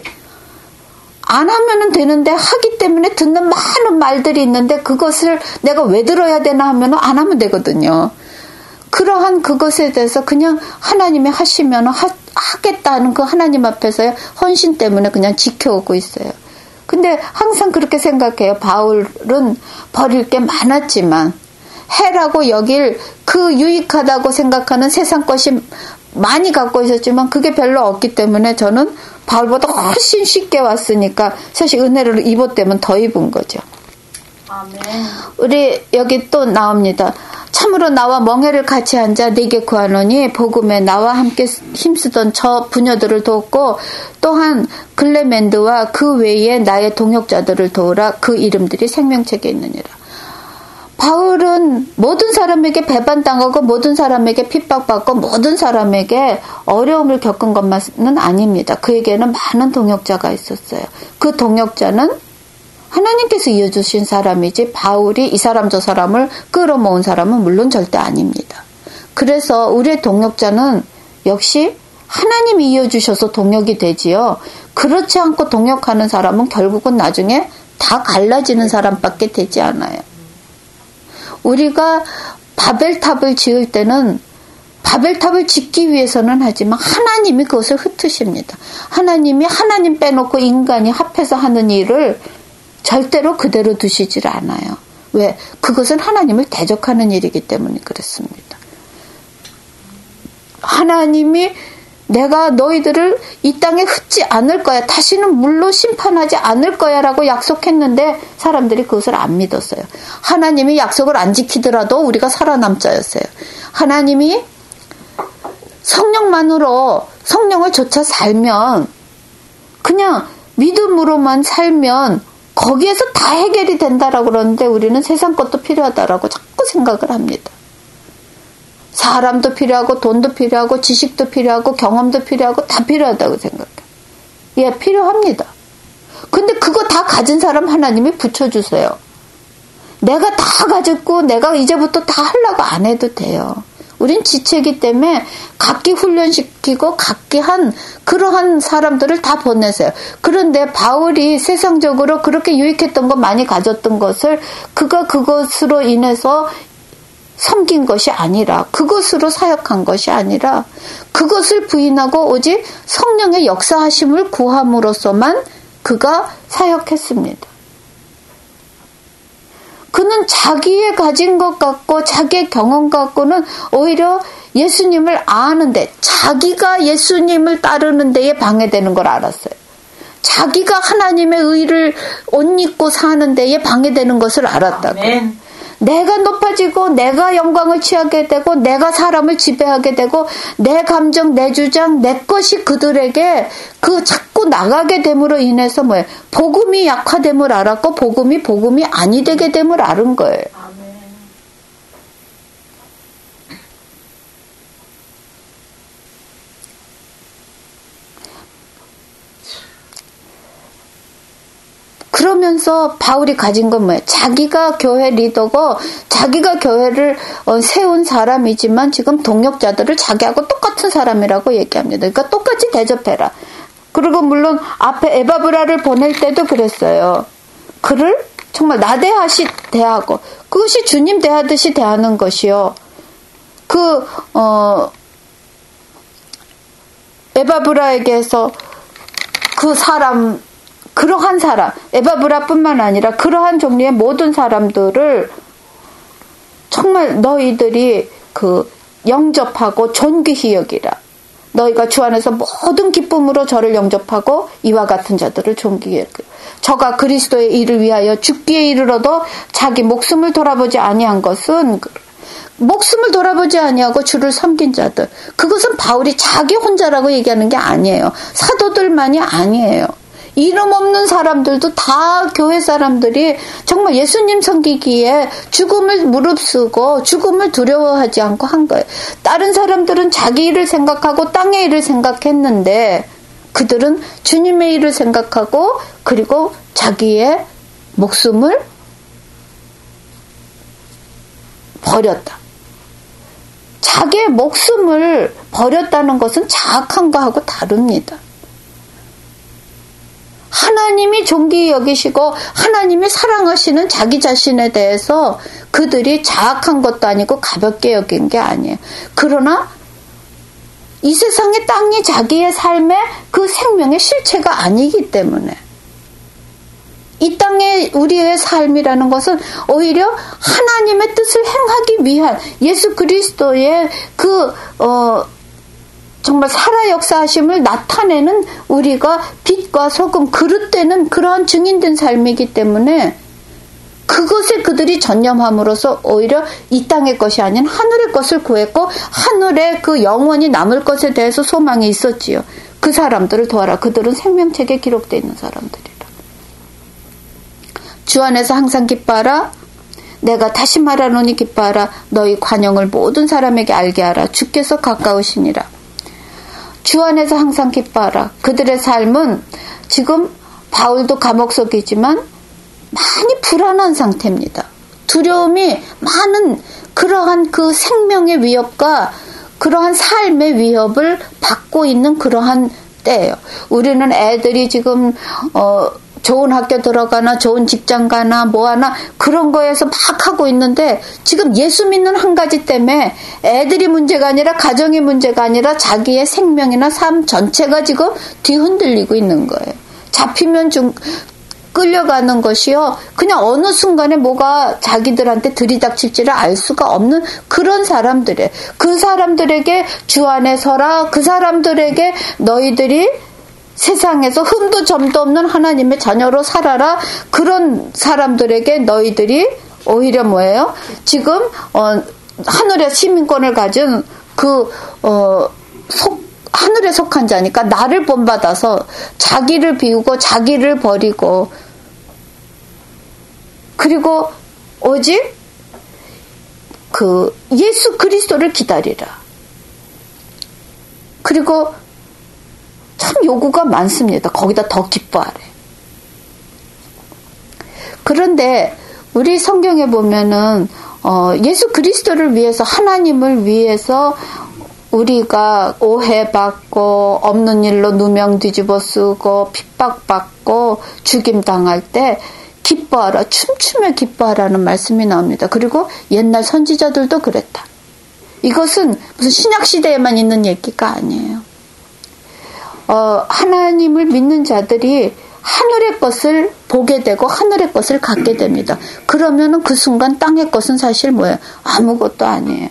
안 하면 되는데 하기 때문에 듣는 많은 말들이 있는데 그것을 내가 왜 들어야 되나 하면 안 하면 되거든요. 그러한 그것에 대해서 그냥 하나님이 하시면 하, 하겠다는 그 하나님 앞에서의 헌신 때문에 그냥 지켜오고 있어요. 근데 항상 그렇게 생각해요. 바울은 버릴 게 많았지만 해라고 여길 그 유익하다고 생각하는 세상 것이 많이 갖고 있었지만 그게 별로 없기 때문에 저는 바울보다 훨씬 쉽게 왔으니까 사실 은혜를 입었다면 더 입은 거죠. 아멘. 우리 여기 또 나옵니다. 참으로 나와 멍에를 같이 앉아 네게 구하노니 복음에 나와 함께 힘쓰던 저 부녀들을 돕고 또한 글레멘드와 그 외에 나의 동역자들을 도우라. 그 이름들이 생명책에 있느니라. 바울은 모든 사람에게 배반당하고 모든 사람에게 핍박받고 모든 사람에게 어려움을 겪은 것만은 아닙니다. 그에게는 많은 동역자가 있었어요. 그 동역자는 하나님께서 이어주신 사람이지 바울이 이 사람 저 사람을 끌어모은 사람은 물론 절대 아닙니다. 그래서 우리의 동역자는 역시 하나님이 이어주셔서 동역이 되지요. 그렇지 않고 동역하는 사람은 결국은 나중에 다 갈라지는 사람밖에 되지 않아요. 우리가 바벨탑을 지을 때는 바벨탑을 짓기 위해서는 하지만 하나님이 그것을 흩으십니다. 하나님이 하나님 빼놓고 인간이 합해서 하는 일을 절대로 그대로 두시질 않아요. 왜? 그것은 하나님을 대적하는 일이기 때문에 그렇습니다. 하나님이 내가 너희들을 이 땅에 흩지 않을 거야. 다시는 물로 심판하지 않을 거야 라고 약속했는데 사람들이 그것을 안 믿었어요. 하나님이 약속을 안 지키더라도 우리가 살아남자였어요. 하나님이 성령만으로 성령을 좇아 살면 그냥 믿음으로만 살면 거기에서 다 해결이 된다라고 그러는데 우리는 세상 것도 필요하다라고 자꾸 생각을 합니다. 사람도 필요하고 돈도 필요하고 지식도 필요하고 경험도 필요하고 다 필요하다고 생각해요. 예, 필요합니다. 근데 그거 다 가진 사람 하나님이 붙여주세요. 내가 다 가졌고 내가 이제부터 다 하려고 안 해도 돼요. 우린 지체이기 때문에 각기 훈련시키고 각기 한 그러한 사람들을 다 보내세요. 그런데 바울이 세상적으로 그렇게 유익했던 것 많이 가졌던 것을 그가 그것으로 인해서 섬긴 것이 아니라 그것으로 사역한 것이 아니라 그것을 부인하고 오직 성령의 역사하심을 구함으로써만 그가 사역했습니다. 그는 자기의 가진 것 같고 자기의 경험 갖고는 오히려 예수님을 아는데 자기가 예수님을 따르는 데에 방해되는 걸 알았어요. 자기가 하나님의 의를 옷 입고 사는 데에 방해되는 것을 알았다고. 아멘. 내가 높아지고 내가 영광을 취하게 되고 내가 사람을 지배하게 되고 내 감정, 내 주장, 내 것이 그들에게 그 자꾸 나가게 됨으로 인해서 뭐예요? 복음이 약화됨을 알았고 복음이 복음이 아니 되게 됨을 알은 거예요. 그러면서 바울이 가진 건 뭐예요? 자기가 교회 리더고 자기가 교회를 세운 사람이지만 지금 동역자들을 자기하고 똑같은 사람이라고 얘기합니다. 그러니까 똑같이 대접해라. 그리고 물론 앞에 에바브라를 보낼 때도 그랬어요. 그를 정말 나대하시 대하고 그것이 주님 대하듯이 대하는 것이요. 그 어, 에바브라에게서 그 사람 그러한 사람, 에바브라뿐만 아니라 그러한 종류의 모든 사람들을 정말 너희들이 그 영접하고 존귀히 여기라. 너희가 주 안에서 모든 기쁨으로 저를 영접하고 이와 같은 자들을 존귀해. 저가 그리스도의 일을 위하여 죽기에 이르러도 자기 목숨을 돌아보지 아니한 것은 목숨을 돌아보지 아니하고 주를 섬긴 자들. 그것은 바울이 자기 혼자라고 얘기하는 게 아니에요. 사도들만이 아니에요. 이름 없는 사람들도 다 교회 사람들이 정말 예수님 섬기기에 죽음을 무릅쓰고 죽음을 두려워하지 않고 한 거예요. 다른 사람들은 자기 일을 생각하고 땅의 일을 생각했는데 그들은 주님의 일을 생각하고 그리고 자기의 목숨을 버렸다. 자기의 목숨을 버렸다는 것은 자악한 거하고 다릅니다. 하나님이 존귀히 여기시고 하나님이 사랑하시는 자기 자신에 대해서 그들이 자악한 것도 아니고 가볍게 여긴 게 아니에요. 그러나 이 세상의 땅이 자기의 삶의 그 생명의 실체가 아니기 때문에 이 땅의 우리의 삶이라는 것은 오히려 하나님의 뜻을 행하기 위한 예수 그리스도의 그 어, 정말 살아 역사하심을 나타내는 우리가 빛과 소금 그릇되는 그러한 증인된 삶이기 때문에 그것에 그들이 전념함으로써 오히려 이 땅의 것이 아닌 하늘의 것을 구했고 하늘의 그 영원히 남을 것에 대해서 소망이 있었지요. 그 사람들을 도와라. 그들은 생명책에 기록되어 있는 사람들이라. 주 안에서 항상 기뻐하라. 내가 다시 말하노니 기뻐하라. 너희 관용을 모든 사람에게 알게 하라. 주께서 가까우시니라. 주 안에서 항상 기뻐하라. 그들의 삶은 지금 바울도 감옥 속이지만 많이 불안한 상태입니다. 두려움이 많은 그러한 그 생명의 위협과 그러한 삶의 위협을 받고 있는 그러한 때예요. 우리는 애들이 지금 어 좋은 학교 들어가나 좋은 직장 가나 뭐하나 그런 거에서 막 하고 있는데 지금 예수 믿는 한 가지 때문에 애들이 문제가 아니라 가정이 문제가 아니라 자기의 생명이나 삶 전체가 지금 뒤흔들리고 있는 거예요. 잡히면 좀 끌려가는 것이요. 그냥 어느 순간에 뭐가 자기들한테 들이닥칠지를 알 수가 없는 그런 사람들이에요. 그 사람들에게 주 안에 서라. 그 사람들에게 너희들이 세상에서 흠도 점도 없는 하나님의 자녀로 살아라. 그런 사람들에게 너희들이 오히려 뭐예요? 지금 어, 하늘의 시민권을 가진 그 어, 속 하늘에 속한 자니까 나를 본받아서 자기를 비우고 자기를 버리고 그리고 오직 그 예수 그리스도를 기다리라. 그리고 참 요구가 많습니다. 거기다 더 기뻐하래. 그런데 우리 성경에 보면은 어, 예수 그리스도를 위해서 하나님을 위해서 우리가 오해받고 없는 일로 누명 뒤집어 쓰고 핍박받고 죽임당할 때 기뻐하라, 춤추며 기뻐하라는 말씀이 나옵니다. 그리고 옛날 선지자들도 그랬다. 이것은 무슨 신약시대에만 있는 얘기가 아니에요. 어, 하나님을 믿는 자들이 하늘의 것을 보게 되고 하늘의 것을 갖게 됩니다. 그러면은 그 순간 땅의 것은 사실 뭐예요? 아무것도 아니에요.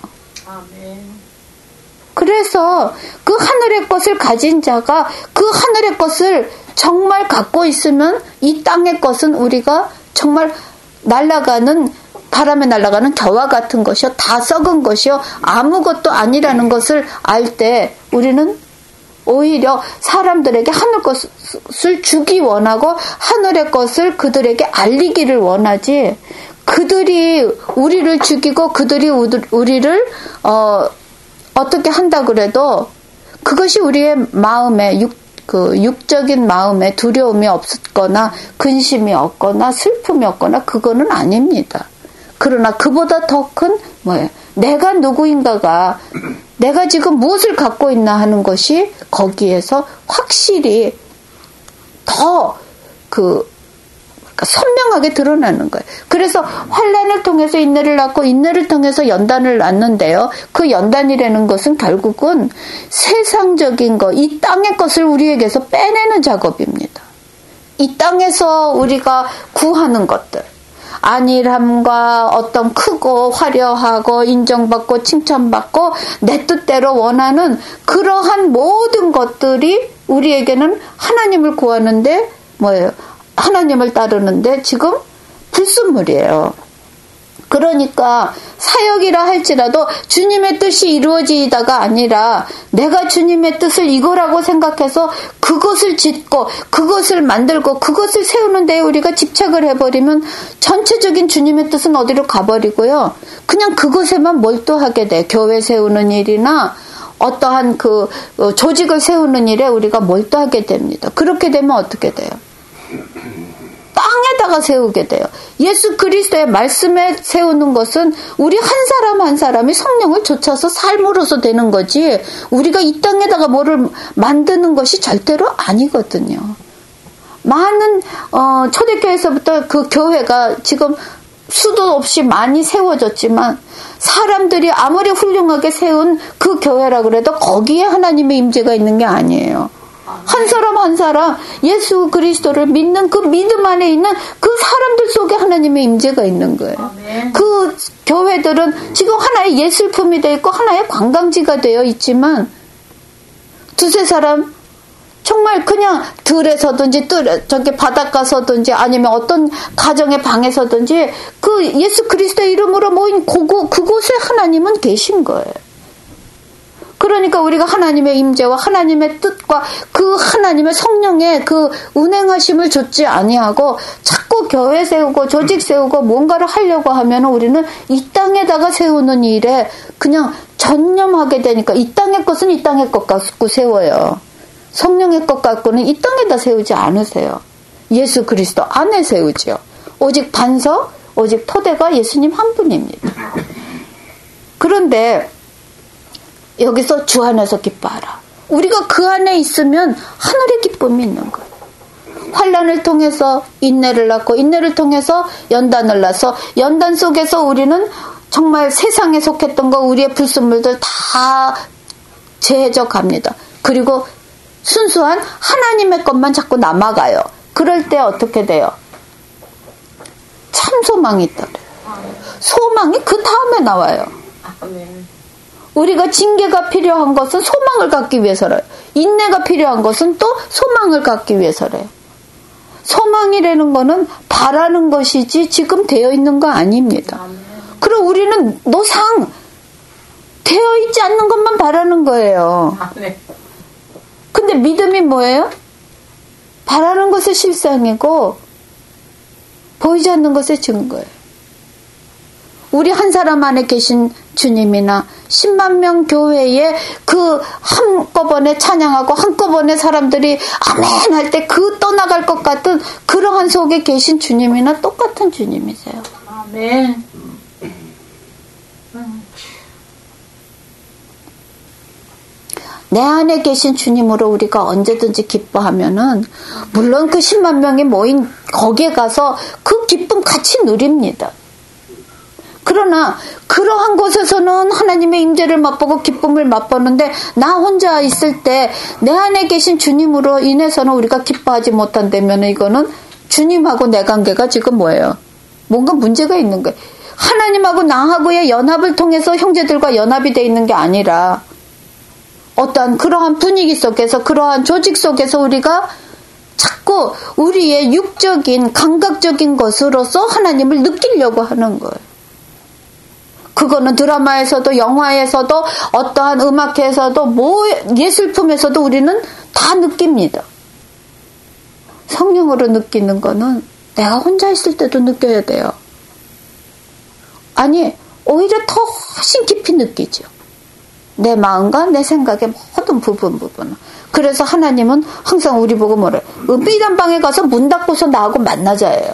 그래서 그 하늘의 것을 가진 자가 그 하늘의 것을 정말 갖고 있으면 이 땅의 것은 우리가 정말 날아가는 바람에 날아가는 겨와 같은 것이요. 다 썩은 것이요. 아무것도 아니라는 것을 알 때 우리는 오히려 사람들에게 하늘 것을 주기 원하고 하늘의 것을 그들에게 알리기를 원하지 그들이 우리를 죽이고 그들이 우리를 어, 어떻게 한다 그래도 그것이 우리의 마음에 육, 그 육적인 마음에 두려움이 없거나 근심이 없거나 슬픔이 없거나 그거는 아닙니다. 그러나 그보다 더 큰 뭐예요? 내가 누구인가가 내가 지금 무엇을 갖고 있나 하는 것이 거기에서 확실히 더 그 선명하게 드러나는 거예요. 그래서 환난을 통해서 인내를 낳고 인내를 통해서 연단을 낳는데요. 그 연단이라는 것은 결국은 세상적인 것, 이 땅의 것을 우리에게서 빼내는 작업입니다. 이 땅에서 우리가 구하는 것들. 안일함과 어떤 크고 화려하고 인정받고 칭찬받고 내 뜻대로 원하는 그러한 모든 것들이 우리에게는 하나님을 구하는데 뭐예요? 하나님을 따르는데 지금 불순물이에요. 그러니까 사역이라 할지라도 주님의 뜻이 이루어지다가 아니라 내가 주님의 뜻을 이거라고 생각해서 그것을 짓고 그것을 만들고 그것을 세우는 데에 우리가 집착을 해버리면 전체적인 주님의 뜻은 어디로 가버리고요. 그냥 그것에만 몰두하게 돼. 교회 세우는 일이나 어떠한 그 조직을 세우는 일에 우리가 몰두하게 됩니다. 그렇게 되면 어떻게 돼요? 땅에다가 세우게 돼요. 예수 그리스도의 말씀에 세우는 것은 우리 한 사람 한 사람이 성령을 좇아서 삶으로서 되는 거지 우리가 이 땅에다가 뭐를 만드는 것이 절대로 아니거든요. 많은 어, 초대교회에서부터 그 교회가 지금 수도 없이 많이 세워졌지만 사람들이 아무리 훌륭하게 세운 그 교회라 그래도 거기에 하나님의 임재가 있는 게 아니에요. 한 사람 한 사람 예수 그리스도를 믿는 그 믿음 안에 있는 그 사람들 속에 하나님의 임재가 있는 거예요. 아멘. 그 교회들은 지금 하나의 예술품이 되어 있고 하나의 관광지가 되어 있지만 두세 사람 정말 그냥 들에서든지 뜰 저기 바닷가서든지 아니면 어떤 가정의 방에서든지 그 예수 그리스도의 이름으로 모인 그곳, 그곳에 하나님은 계신 거예요. 그러니까 우리가 하나님의 임재와 하나님의 뜻과 그 하나님의 성령의 그 운행하심을 좇지 아니하고 자꾸 교회 세우고 조직 세우고 뭔가를 하려고 하면 우리는 이 땅에다가 세우는 일에 그냥 전념하게 되니까 이 땅의 것은 이 땅의 것 갖고 세워요. 성령의 것 갖고는 이 땅에다 세우지 않으세요. 예수 그리스도 안에 세우지요. 오직 반석, 오직 토대가 예수님 한 분입니다. 그런데 여기서 주 안에서 기뻐하라. 우리가 그 안에 있으면 하늘의 기쁨이 있는 거예요. 환난을 통해서 인내를 낳고 인내를 통해서 연단을 낳아서 연단 속에서 우리는 정말 세상에 속했던 거 우리의 불순물들 다 제해져 갑니다. 그리고 순수한 하나님의 것만 자꾸 남아가요. 그럴 때 어떻게 돼요? 참 소망이 있다. 소망이 그 다음에 나와요. 우리가 징계가 필요한 것은 소망을 갖기 위해서래요. 인내가 필요한 것은 또 소망을 갖기 위해서래요. 소망이라는 거는 바라는 것이지 지금 되어 있는 거 아닙니다. 그럼 우리는 노상 되어 있지 않는 것만 바라는 거예요. 근데 믿음이 뭐예요? 바라는 것의 실상이고 보이지 않는 것의 증거예요. 우리 한 사람 안에 계신 주님이나 십만 명 교회에 그 한꺼번에 찬양하고 한꺼번에 사람들이 아멘 할 때 그 떠나갈 것 같은 그러한 속에 계신 주님이나 똑같은 주님이세요. 아멘. 내 안에 계신 주님으로 우리가 언제든지 기뻐하면은 물론 그 십만 명이 모인 거기에 가서 그 기쁨 같이 누립니다. 그러나 그러한 곳에서는 하나님의 임재를 맛보고 기쁨을 맛보는데 나 혼자 있을 때 내 안에 계신 주님으로 인해서는 우리가 기뻐하지 못한다면 이거는 주님하고 내 관계가 지금 뭐예요? 뭔가 문제가 있는 거예요. 하나님하고 나하고의 연합을 통해서 형제들과 연합이 되어 있는 게 아니라 어떠한 그러한 분위기 속에서 그러한 조직 속에서 우리가 자꾸 우리의 육적인 감각적인 것으로서 하나님을 느끼려고 하는 거예요. 그거는 드라마에서도 영화에서도 어떠한 음악회에서도 뭐 예술품에서도 우리는 다 느낍니다. 성령으로 느끼는 거는 내가 혼자 있을 때도 느껴야 돼요. 아니 오히려 더 훨씬 깊이 느끼죠. 내 마음과 내 생각의 모든 부분 부분. 그래서 하나님은 항상 우리 보고 뭐래? 은밀한 방에 가서 문 닫고서 나하고 만나자예요.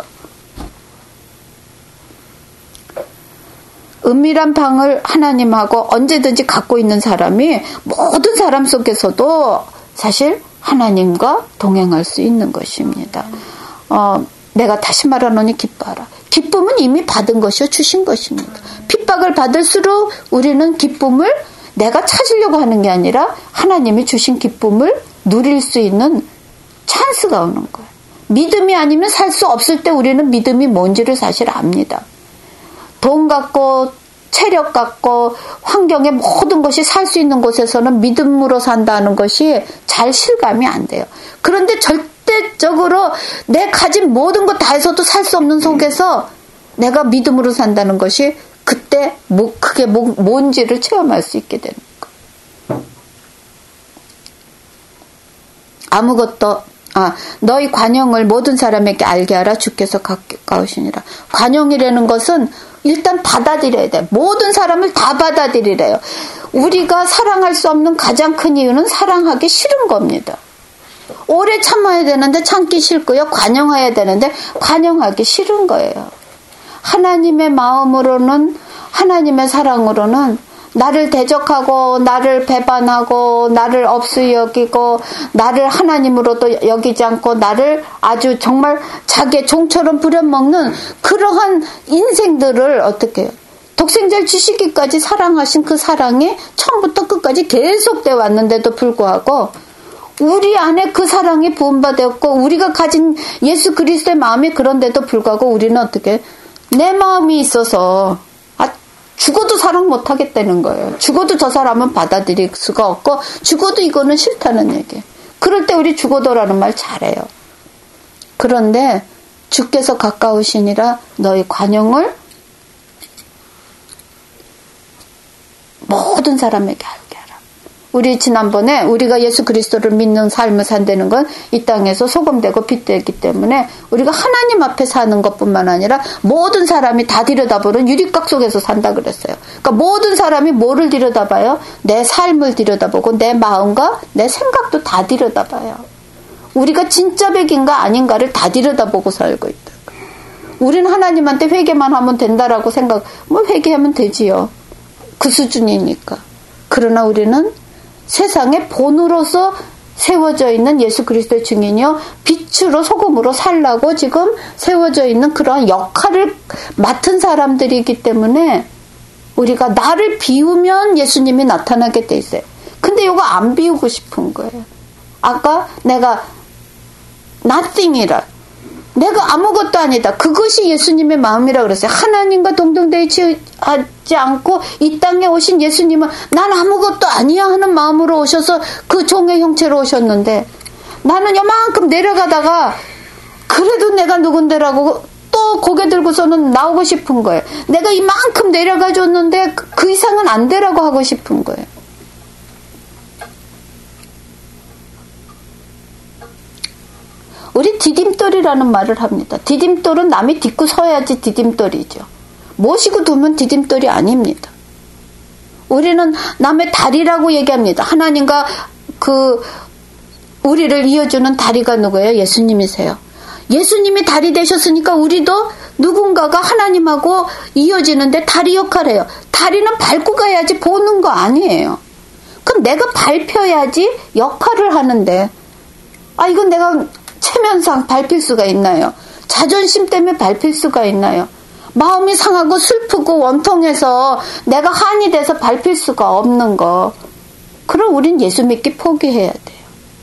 은밀한 방을 하나님하고 언제든지 갖고 있는 사람이 모든 사람 속에서도 사실 하나님과 동행할 수 있는 것입니다. 어, 내가 다시 말하노니 기뻐하라. 기쁨은 이미 받은 것이요 주신 것입니다. 핍박을 받을수록 우리는 기쁨을 내가 찾으려고 하는 게 아니라 하나님이 주신 기쁨을 누릴 수 있는 찬스가 오는 거예요. 믿음이 아니면 살 수 없을 때 우리는 믿음이 뭔지를 사실 압니다. 돈 갖고 체력 갖고 환경의 모든 것이 살 수 있는 곳에서는 믿음으로 산다는 것이 잘 실감이 안 돼요. 그런데 절대적으로 내 가진 모든 것 다 해서도 살 수 없는 속에서 내가 믿음으로 산다는 것이 그때 뭐 그게 뭐, 뭔지를 체험할 수 있게 되는 거예요. 아무것도 아 너희 관용을 모든 사람에게 알게 하라. 주께서 가까우시니라. 관용이라는 것은 일단 받아들여야 돼. 모든 사람을 다 받아들이래요. 우리가 사랑할 수 없는 가장 큰 이유는 사랑하기 싫은 겁니다. 오래 참아야 되는데 참기 싫고요. 관용해야 되는데 관용하기 싫은 거예요. 하나님의 마음으로는 하나님의 사랑으로는 나를 대적하고 나를 배반하고 나를 없이 여기고 나를 하나님으로도 여기지 않고 나를 아주 정말 자기의 종처럼 부려먹는 그러한 인생들을 어떻게 해요? 독생자를 주시기까지 사랑하신 그 사랑이 처음부터 끝까지 계속되어 왔는데도 불구하고 우리 안에 그 사랑이 부음받았고 우리가 가진 예수 그리스도의 마음이 그런데도 불구하고 우리는 어떻게 내 마음이 있어서 죽어도 사랑 못하겠다는 거예요. 죽어도 저 사람은 받아들일 수가 없고 죽어도 이거는 싫다는 얘기예요. 그럴 때 우리 죽어도라는 말 잘해요. 그런데 주께서 가까우시니라 너희 관용을 모든 사람에게 알게 하라. 우리 지난번에 우리가 예수 그리스도를 믿는 삶을 산다는 건 이 땅에서 소금되고 빛되기 때문에 우리가 하나님 앞에 사는 것뿐만 아니라 모든 사람이 다 들여다보는 유리각 속에서 산다 그랬어요. 그러니까 모든 사람이 뭐를 들여다봐요? 내 삶을 들여다보고 내 마음과 내 생각도 다 들여다봐요. 우리가 진짜 백인가 아닌가를 다 들여다보고 살고 있다. 우리는 하나님한테 회개만 하면 된다라고 생각, 뭐 회개하면 되지요. 그 수준이니까. 그러나 우리는 세상의 본으로서 세워져 있는 예수 그리스도의 증인이요 빛으로 소금으로 살라고 지금 세워져 있는 그런 역할을 맡은 사람들이기 때문에 우리가 나를 비우면 예수님이 나타나게 돼 있어요. 근데 이거 안 비우고 싶은 거예요. 아까 내가 nothing이라 내가 아무것도 아니다. 그것이 예수님의 마음이라고 그랬어요. 하나님과 동등되지 않고 이 땅에 오신 예수님은 난 아무것도 아니야 하는 마음으로 오셔서 그 종의 형체로 오셨는데 나는 요만큼 내려가다가 그래도 내가 누군데라고 또 고개 들고서는 나오고 싶은 거예요. 내가 이만큼 내려가 줬는데 그 이상은 안 되라고 하고 싶은 거예요. 우리 디딤돌이라는 말을 합니다. 디딤돌은 남이 딛고 서야지 디딤돌이죠. 모시고 두면 디딤돌이 아닙니다. 우리는 남의 다리라고 얘기합니다. 하나님과 그 우리를 이어주는 다리가 누구예요? 예수님이세요. 예수님이 다리 되셨으니까 우리도 누군가가 하나님하고 이어지는데 다리 역할을 해요. 다리는 밟고 가야지 보는 거 아니에요. 그럼 내가 밟혀야지 역할을 하는데 아 이건 내가 체면상 밟힐 수가 있나요? 자존심 때문에 밟힐 수가 있나요? 마음이 상하고 슬프고 원통해서 내가 한이 돼서 밟힐 수가 없는 거. 그럼 우린 예수 믿기 포기해야 돼요.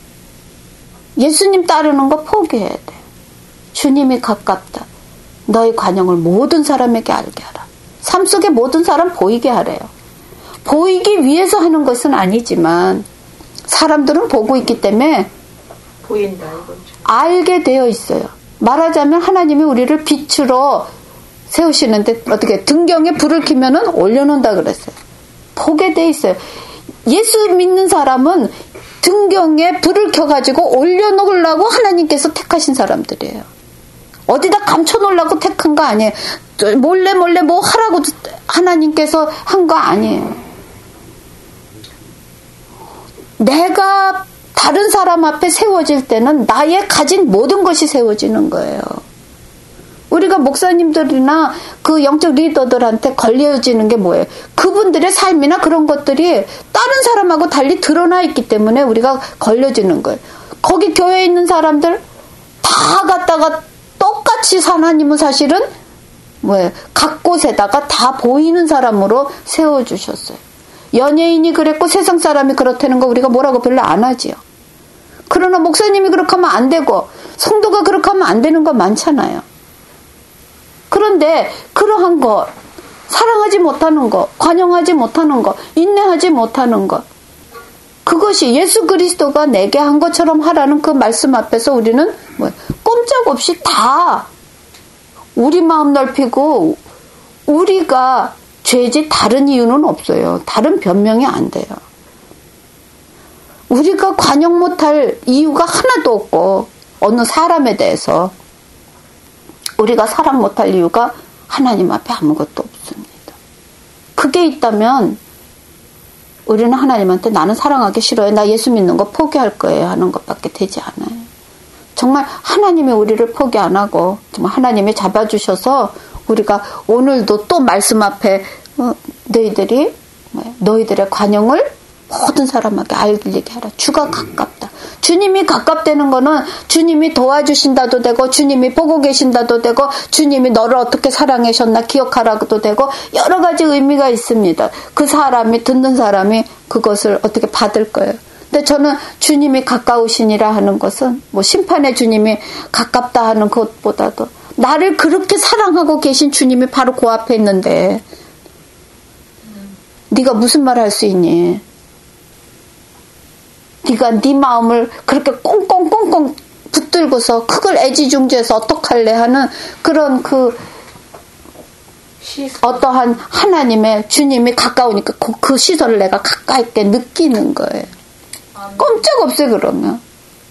예수님 따르는 거 포기해야 돼요. 주님이 가깝다. 너희 관용을 모든 사람에게 알게 하라. 삶 속에 모든 사람 보이게 하래요. 보이기 위해서 하는 것은 아니지만 사람들은 보고 있기 때문에 보인다 이거죠. 알게 되어 있어요. 말하자면 하나님이 우리를 빛으로 세우시는데 어떻게 등경에 불을 켜면은 올려놓는다 그랬어요. 보게 돼 있어요. 예수 믿는 사람은 등경에 불을 켜가지고 올려놓으려고 하나님께서 택하신 사람들이에요. 어디다 감춰놓으려고 택한 거 아니에요. 몰래 몰래 뭐 하라고 하나님께서 한 거 아니에요. 내가 다른 사람 앞에 세워질 때는 나의 가진 모든 것이 세워지는 거예요. 우리가 목사님들이나 그 영적 리더들한테 걸려지는 게 뭐예요? 그분들의 삶이나 그런 것들이 다른 사람하고 달리 드러나 있기 때문에 우리가 걸려지는 거예요. 거기 교회에 있는 사람들 다 갖다가 똑같이 하나님은 사실은 뭐예요? 각 곳에다가 다 보이는 사람으로 세워주셨어요. 연예인이 그랬고 세상 사람이 그렇다는 거 우리가 뭐라고 별로 안 하지요. 그러나 목사님이 그렇게 하면 안 되고 성도가 그렇게 하면 안 되는 거 많잖아요. 그런데 그러한 것, 사랑하지 못하는 것, 관용하지 못하는 것, 인내하지 못하는 것, 그것이 예수 그리스도가 내게 한 것처럼 하라는 그 말씀 앞에서 우리는 뭐 꼼짝없이 다 우리 마음 넓히고 우리가 죄지 다른 이유는 없어요. 다른 변명이 안 돼요. 우리가 관용 못할 이유가 하나도 없고 어느 사람에 대해서 우리가 사랑 못할 이유가 하나님 앞에 아무것도 없습니다. 그게 있다면 우리는 하나님한테 나는 사랑하기 싫어요. 나 예수 믿는 거 포기할 거예요 하는 것밖에 되지 않아요. 정말 하나님이 우리를 포기 안 하고 정말 하나님이 잡아주셔서 우리가 오늘도 또 말씀 앞에 어, 너희들이 너희들의 관용을 모든 사람에게 알리게 하라. 주가 가깝다. 주님이 가깝다는 거는 주님이 도와주신다도 되고 주님이 보고 계신다도 되고 주님이 너를 어떻게 사랑하셨나 기억하라고도 되고 여러 가지 의미가 있습니다. 그 사람이 듣는 사람이 그것을 어떻게 받을 거예요. 근데 저는 주님이 가까우시니라 하는 것은 뭐 심판의 주님이 가깝다 하는 것보다도 나를 그렇게 사랑하고 계신 주님이 바로 그 앞에 있는데 네가 무슨 말 할 수 있니? 네가 네 마음을 그렇게 꽁꽁꽁꽁 붙들고서 그걸 애지중지해서 어떡할래 하는 그런 그 시선. 어떠한 하나님의 주님이 가까우니까 그, 그 시선을 내가 가까이 있게 느끼는 거예요. 아, 꼼짝없어요. 그러면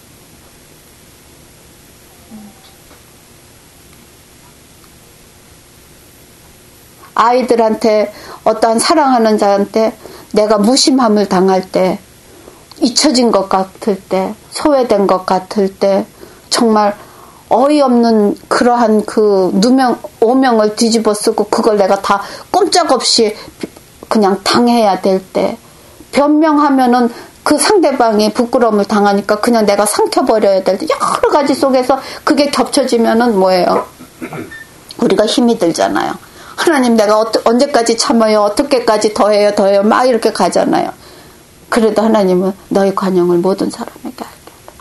아이들한테 어떠한 사랑하는 자한테 내가 무심함을 당할 때 잊혀진 것 같을 때 소외된 것 같을 때 정말 어이없는 그러한 그 누명 오명을 뒤집어 쓰고 그걸 내가 다 꼼짝없이 그냥 당해야 될 때 변명하면은 그 상대방이 부끄러움을 당하니까 그냥 내가 삼켜버려야 될 때 여러 가지 속에서 그게 겹쳐지면은 뭐예요? 우리가 힘이 들잖아요. 하나님 내가 어떠, 언제까지 참아요? 어떻게까지 더해요? 더해요? 막 이렇게 가잖아요. 그래도 하나님은 너의 관용을 모든 사람에게 알게 하라.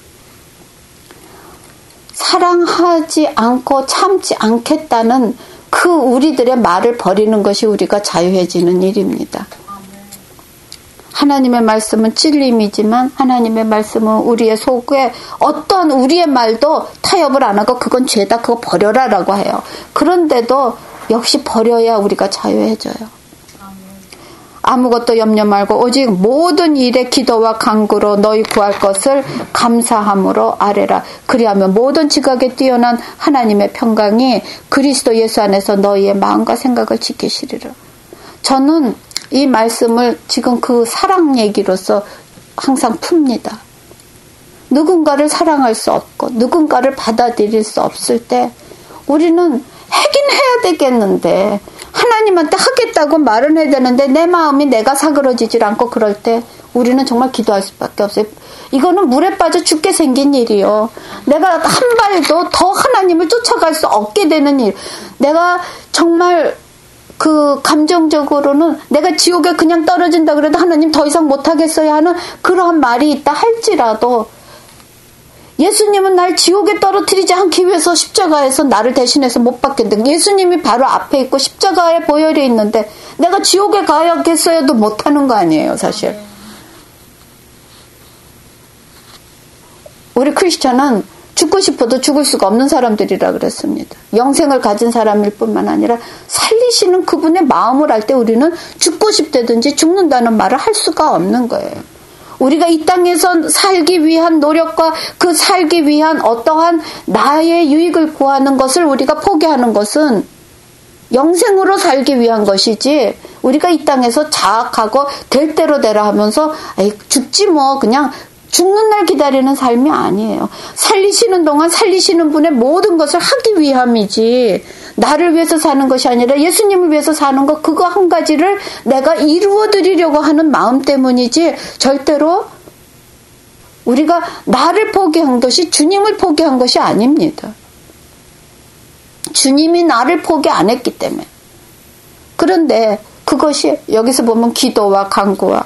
사랑하지 않고 참지 않겠다는 그 우리들의 말을 버리는 것이 우리가 자유해지는 일입니다. 하나님의 말씀은 찔림이지만 하나님의 말씀은 우리의 속에 어떤 우리의 말도 타협을 안 하고 그건 죄다 그거 버려라라고 해요. 그런데도 역시 버려야 우리가 자유해져요. 아무것도 염려 말고 오직 모든 일에 기도와 간구로 너희 구할 것을 감사함으로 아뢰라. 그리하면 모든 지각에 뛰어난 하나님의 평강이 그리스도 예수 안에서 너희의 마음과 생각을 지키시리라. 저는 이 말씀을 지금 그 사랑 얘기로서 항상 풉니다. 누군가를 사랑할 수 없고 누군가를 받아들일 수 없을 때 우리는 하긴 해야 되겠는데 하나님한테 하겠다고 말은 해야 되는데 내 마음이 내가 사그러지질 않고 그럴 때 우리는 정말 기도할 수밖에 없어요. 이거는 물에 빠져 죽게 생긴 일이요. 내가 한 발도 더 하나님을 쫓아갈 수 없게 되는 일. 내가 정말 그 감정적으로는 내가 지옥에 그냥 떨어진다 그래도 하나님 더 이상 못하겠어야 하는 그러한 말이 있다 할지라도 예수님은 날 지옥에 떨어뜨리지 않기 위해서 십자가에서 나를 대신해서 못 박겠는데 예수님이 바로 앞에 있고 십자가에 보혈이 있는데 내가 지옥에 가야겠어야도 못하는 거 아니에요 사실. 우리 크리스찬은 죽고 싶어도 죽을 수가 없는 사람들이라 그랬습니다. 영생을 가진 사람일 뿐만 아니라 살리시는 그분의 마음을 알 때 우리는 죽고 싶다든지 죽는다는 말을 할 수가 없는 거예요. 우리가 이 땅에서 살기 위한 노력과 그 살기 위한 어떠한 나의 유익을 구하는 것을 우리가 포기하는 것은 영생으로 살기 위한 것이지 우리가 이 땅에서 자학하고 될 대로 되라 하면서 에이, 죽지 뭐 그냥 죽는 날 기다리는 삶이 아니에요. 살리시는 동안 살리시는 분의 모든 것을 하기 위함이지 나를 위해서 사는 것이 아니라 예수님을 위해서 사는 것 그거 한 가지를 내가 이루어드리려고 하는 마음 때문이지 절대로 우리가 나를 포기한 것이 주님을 포기한 것이 아닙니다. 주님이 나를 포기 안 했기 때문에. 그런데 그것이 여기서 보면 기도와 간구와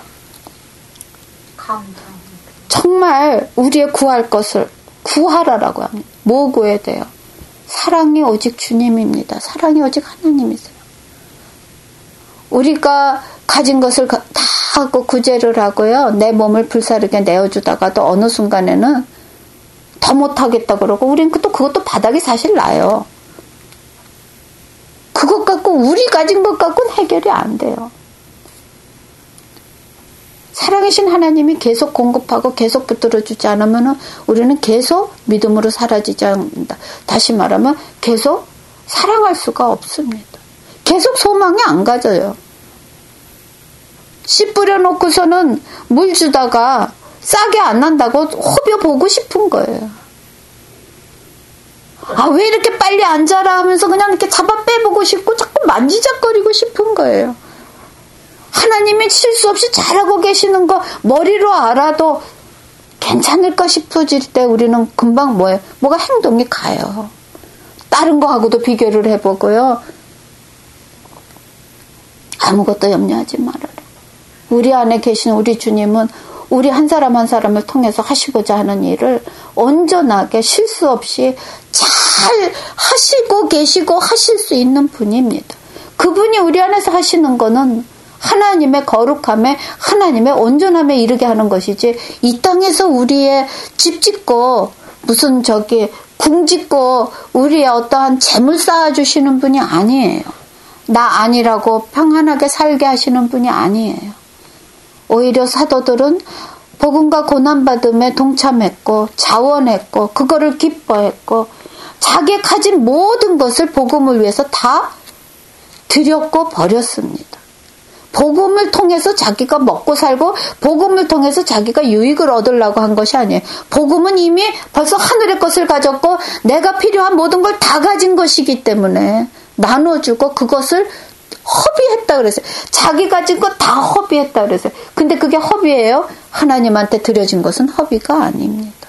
감사. 정말 우리의 구할 것을 구하라라고 합니다. 뭐 구해야 돼요? 사랑이 오직 주님입니다. 사랑이 오직 하나님이세요. 우리가 가진 것을 다 하고 구제를 하고요. 내 몸을 불사르게 내어주다가도 어느 순간에는 더 못하겠다 그러고 우린 또 그것도 바닥이 사실 나요. 그것 갖고 우리 가진 것 갖고는 해결이 안 돼요. 사랑이신 하나님이 계속 공급하고 계속 붙들어주지 않으면 우리는 계속 믿음으로 사라지지 않는다. 다시 말하면 계속 사랑할 수가 없습니다. 계속 소망이 안 가져요. 씨 뿌려놓고서는 물 주다가 싹이 안 난다고 허벼 보고 싶은 거예요. 아, 왜 이렇게 빨리 안 자라 하면서 그냥 이렇게 잡아 빼보고 싶고 자꾸 만지작거리고 싶은 거예요. 하나님이 실수 없이 잘하고 계시는 거 머리로 알아도 괜찮을까 싶어질 때 우리는 금방 뭐예요? 뭐가 행동이 가요. 다른 거하고도 비교를 해보고요. 아무것도 염려하지 말아라. 우리 안에 계신 우리 주님은 우리 한 사람 한 사람을 통해서 하시고자 하는 일을 온전하게 실수 없이 잘 하시고 계시고 하실 수 있는 분입니다. 그분이 우리 안에서 하시는 거는 하나님의 거룩함에 하나님의 온전함에 이르게 하는 것이지 이 땅에서 우리의 집 짓고 무슨 저기 궁 짓고 우리의 어떠한 재물 쌓아주시는 분이 아니에요. 나 아니라고 평안하게 살게 하시는 분이 아니에요. 오히려 사도들은 복음과 고난받음에 동참했고 자원했고 그거를 기뻐했고 자기 가진 모든 것을 복음을 위해서 다 드렸고 버렸습니다. 복음을 통해서 자기가 먹고 살고 복음을 통해서 자기가 유익을 얻으려고 한 것이 아니에요. 복음은 이미 벌써 하늘의 것을 가졌고 내가 필요한 모든 걸 다 가진 것이기 때문에 나눠주고 그것을 허비했다 그랬어요. 자기 가진 거 다 허비했다 그랬어요. 근데 그게 허비예요? 하나님한테 드려진 것은 허비가 아닙니다.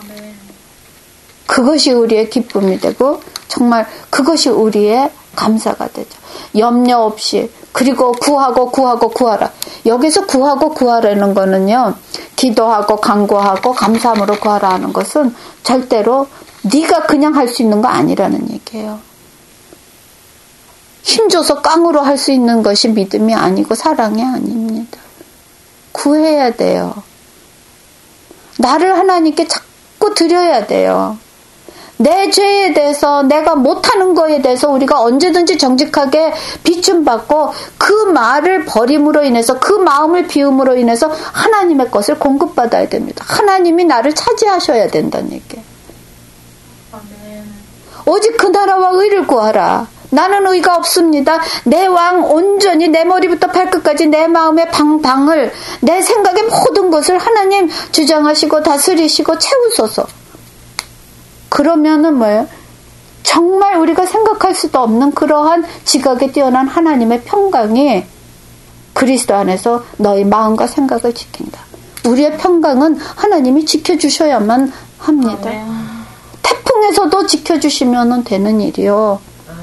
그것이 우리의 기쁨이 되고 정말 그것이 우리의 감사가 되죠. 염려 없이 그리고 구하고 구하고 구하라. 여기서 구하고 구하라는 거는요. 기도하고 간구하고 감사함으로 구하라 하는 것은 절대로 네가 그냥 할 수 있는 거 아니라는 얘기예요. 힘줘서 깡으로 할 수 있는 것이 믿음이 아니고 사랑이 아닙니다. 구해야 돼요. 나를 하나님께 자꾸 드려야 돼요. 내 죄에 대해서 내가 못하는 거에 대해서 우리가 언제든지 정직하게 비춤받고 그 말을 버림으로 인해서 그 마음을 비움으로 인해서 하나님의 것을 공급받아야 됩니다. 하나님이 나를 차지하셔야 된다는 얘기예요. 오직 그 나라와 의를 구하라. 나는 의가 없습니다. 내 왕 온전히 내 머리부터 발끝까지 내 마음의 방방을 내 생각의 모든 것을 하나님 주장하시고 다스리시고 채우소서. 그러면은 뭐예요? 정말 우리가 생각할 수도 없는 그러한 지각에 뛰어난 하나님의 평강이 그리스도 안에서 너희 마음과 생각을 지킨다. 우리의 평강은 하나님이 지켜주셔야만 합니다. 아멘. 태풍에서도 지켜주시면 되는 일이요.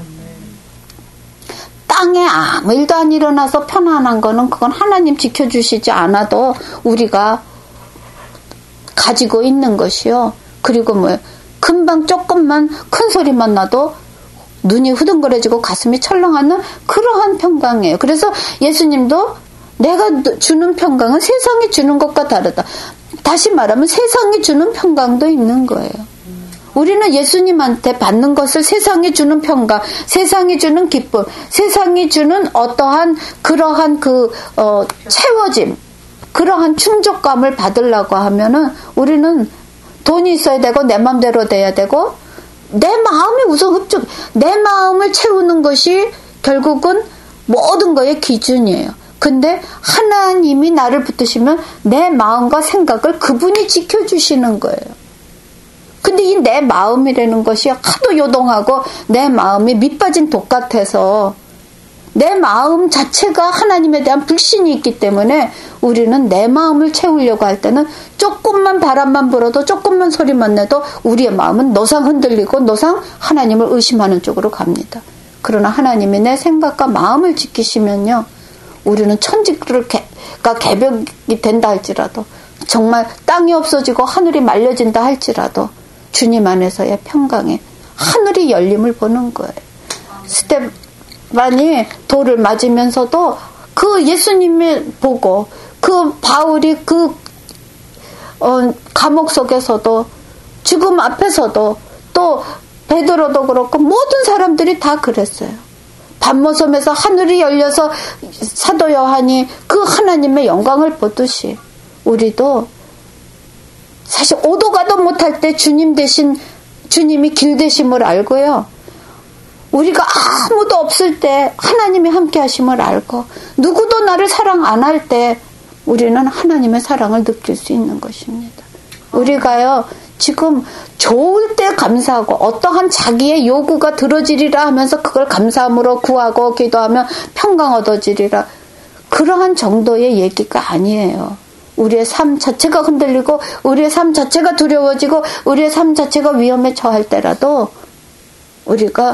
땅에 아무 일도 안 일어나서 편안한 거는 그건 하나님 지켜주시지 않아도 우리가 가지고 있는 것이요. 그리고 뭐 금방 조금만 큰 소리만 나도 눈이 후둥그레지고 가슴이 철렁하는 그러한 평강이에요. 그래서 예수님도 내가 주는 평강은 세상이 주는 것과 다르다. 다시 말하면 세상이 주는 평강도 있는 거예요. 우리는 예수님한테 받는 것을 세상이 주는 평강, 세상이 주는 기쁨, 세상이 주는 어떠한 그러한 그 어, 채워짐, 그러한 충족감을 받으려고 하면은 우리는 돈이 있어야 되고 내 마음대로 돼야 되고 내 마음이 우선 흡족, 내 마음을 채우는 것이 결국은 모든 거의 기준이에요. 근데 하나님이 나를 붙드시면 내 마음과 생각을 그분이 지켜주시는 거예요. 근데 이 내 마음이라는 것이 하도 요동하고 내 마음이 밑빠진 독 같아서 내 마음 자체가 하나님에 대한 불신이 있기 때문에 우리는 내 마음을 채우려고 할 때는 조금만 바람만 불어도 조금만 소리만 내도 우리의 마음은 노상 흔들리고 노상 하나님을 의심하는 쪽으로 갑니다. 그러나 하나님이 내 생각과 마음을 지키시면요. 우리는 천지가 개벽이 된다 할지라도 정말 땅이 없어지고 하늘이 말려진다 할지라도 주님 안에서의 평강에 하늘이 열림을 보는 거예요. 스데반이 돌을 맞으면서도 그 예수님을 보고 그 바울이 그 어, 감옥 속에서도 죽음 앞에서도 또 베드로도 그렇고 모든 사람들이 다 그랬어요. 밤모섬에서 하늘이 열려서 사도 요한이 그 하나님의 영광을 보듯이 우리도 사실 오도 가도 못할 때 주님 대신 주님이 길 되심을 알고요. 우리가 아무도 없을 때 하나님이 함께 하심을 알고 누구도 나를 사랑 안 할 때 우리는 하나님의 사랑을 느낄 수 있는 것입니다. 우리가요 지금 좋을 때 감사하고 어떠한 자기의 요구가 들어지리라 하면서 그걸 감사함으로 구하고 기도하면 평강 얻어지리라 그러한 정도의 얘기가 아니에요. 우리의 삶 자체가 흔들리고 우리의 삶 자체가 두려워지고 우리의 삶 자체가 위험에 처할 때라도 우리가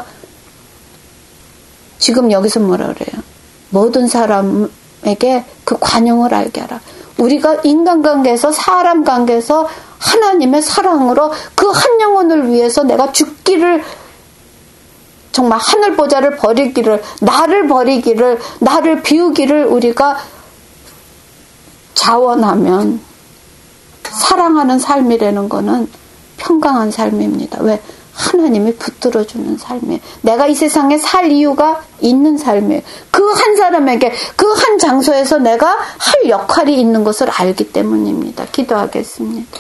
지금 여기서 뭐라 그래요? 모든 사람에게 그 관용을 알게 하라. 우리가 인간관계에서 사람 관계에서 하나님의 사랑으로 그 한 영혼을 위해서 내가 죽기를 정말 하늘 보좌를 버리기를 나를 버리기를 나를 비우기를 우리가 자원하면 사랑하는 삶이라는 거는 평강한 삶입니다. 왜? 하나님이 붙들어주는 삶이에요. 내가 이 세상에 살 이유가 있는 삶이에요. 그 한 사람에게 그 한 장소에서 내가 할 역할이 있는 것을 알기 때문입니다. 기도하겠습니다.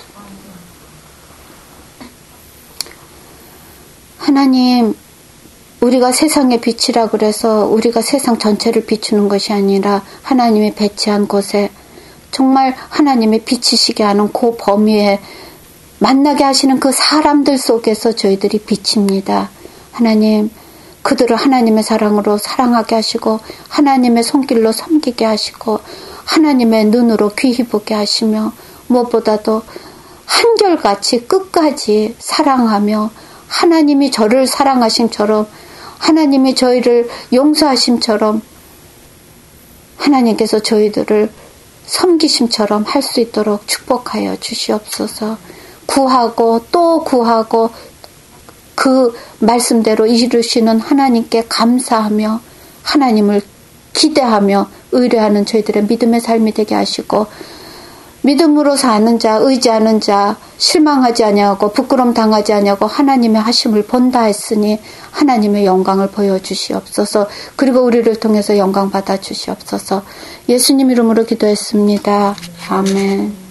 하나님, 우리가 세상의 빛이라 그래서 우리가 세상 전체를 비추는 것이 아니라 하나님이 배치한 곳에 정말 하나님이 비치시게 하는 그 범위에 만나게 하시는 그 사람들 속에서 저희들이 비칩니다. 하나님, 그들을 하나님의 사랑으로 사랑하게 하시고 하나님의 손길로 섬기게 하시고 하나님의 눈으로 귀히 보게 하시며 무엇보다도 한결같이 끝까지 사랑하며 하나님이 저를 사랑하심처럼 하나님이 저희를 용서하심처럼 하나님께서 저희들을 섬기심처럼 할 수 있도록 축복하여 주시옵소서. 구하고 또 구하고 그 말씀대로 이루시는 하나님께 감사하며 하나님을 기대하며 의뢰하는 저희들의 믿음의 삶이 되게 하시고 믿음으로 사는 자, 의지하는 자, 실망하지 아니하고 부끄럼 당하지 아니하고 하나님의 하심을 본다 했으니 하나님의 영광을 보여주시옵소서. 그리고 우리를 통해서 영광 받아 주시옵소서. 예수님 이름으로 기도했습니다. 아멘.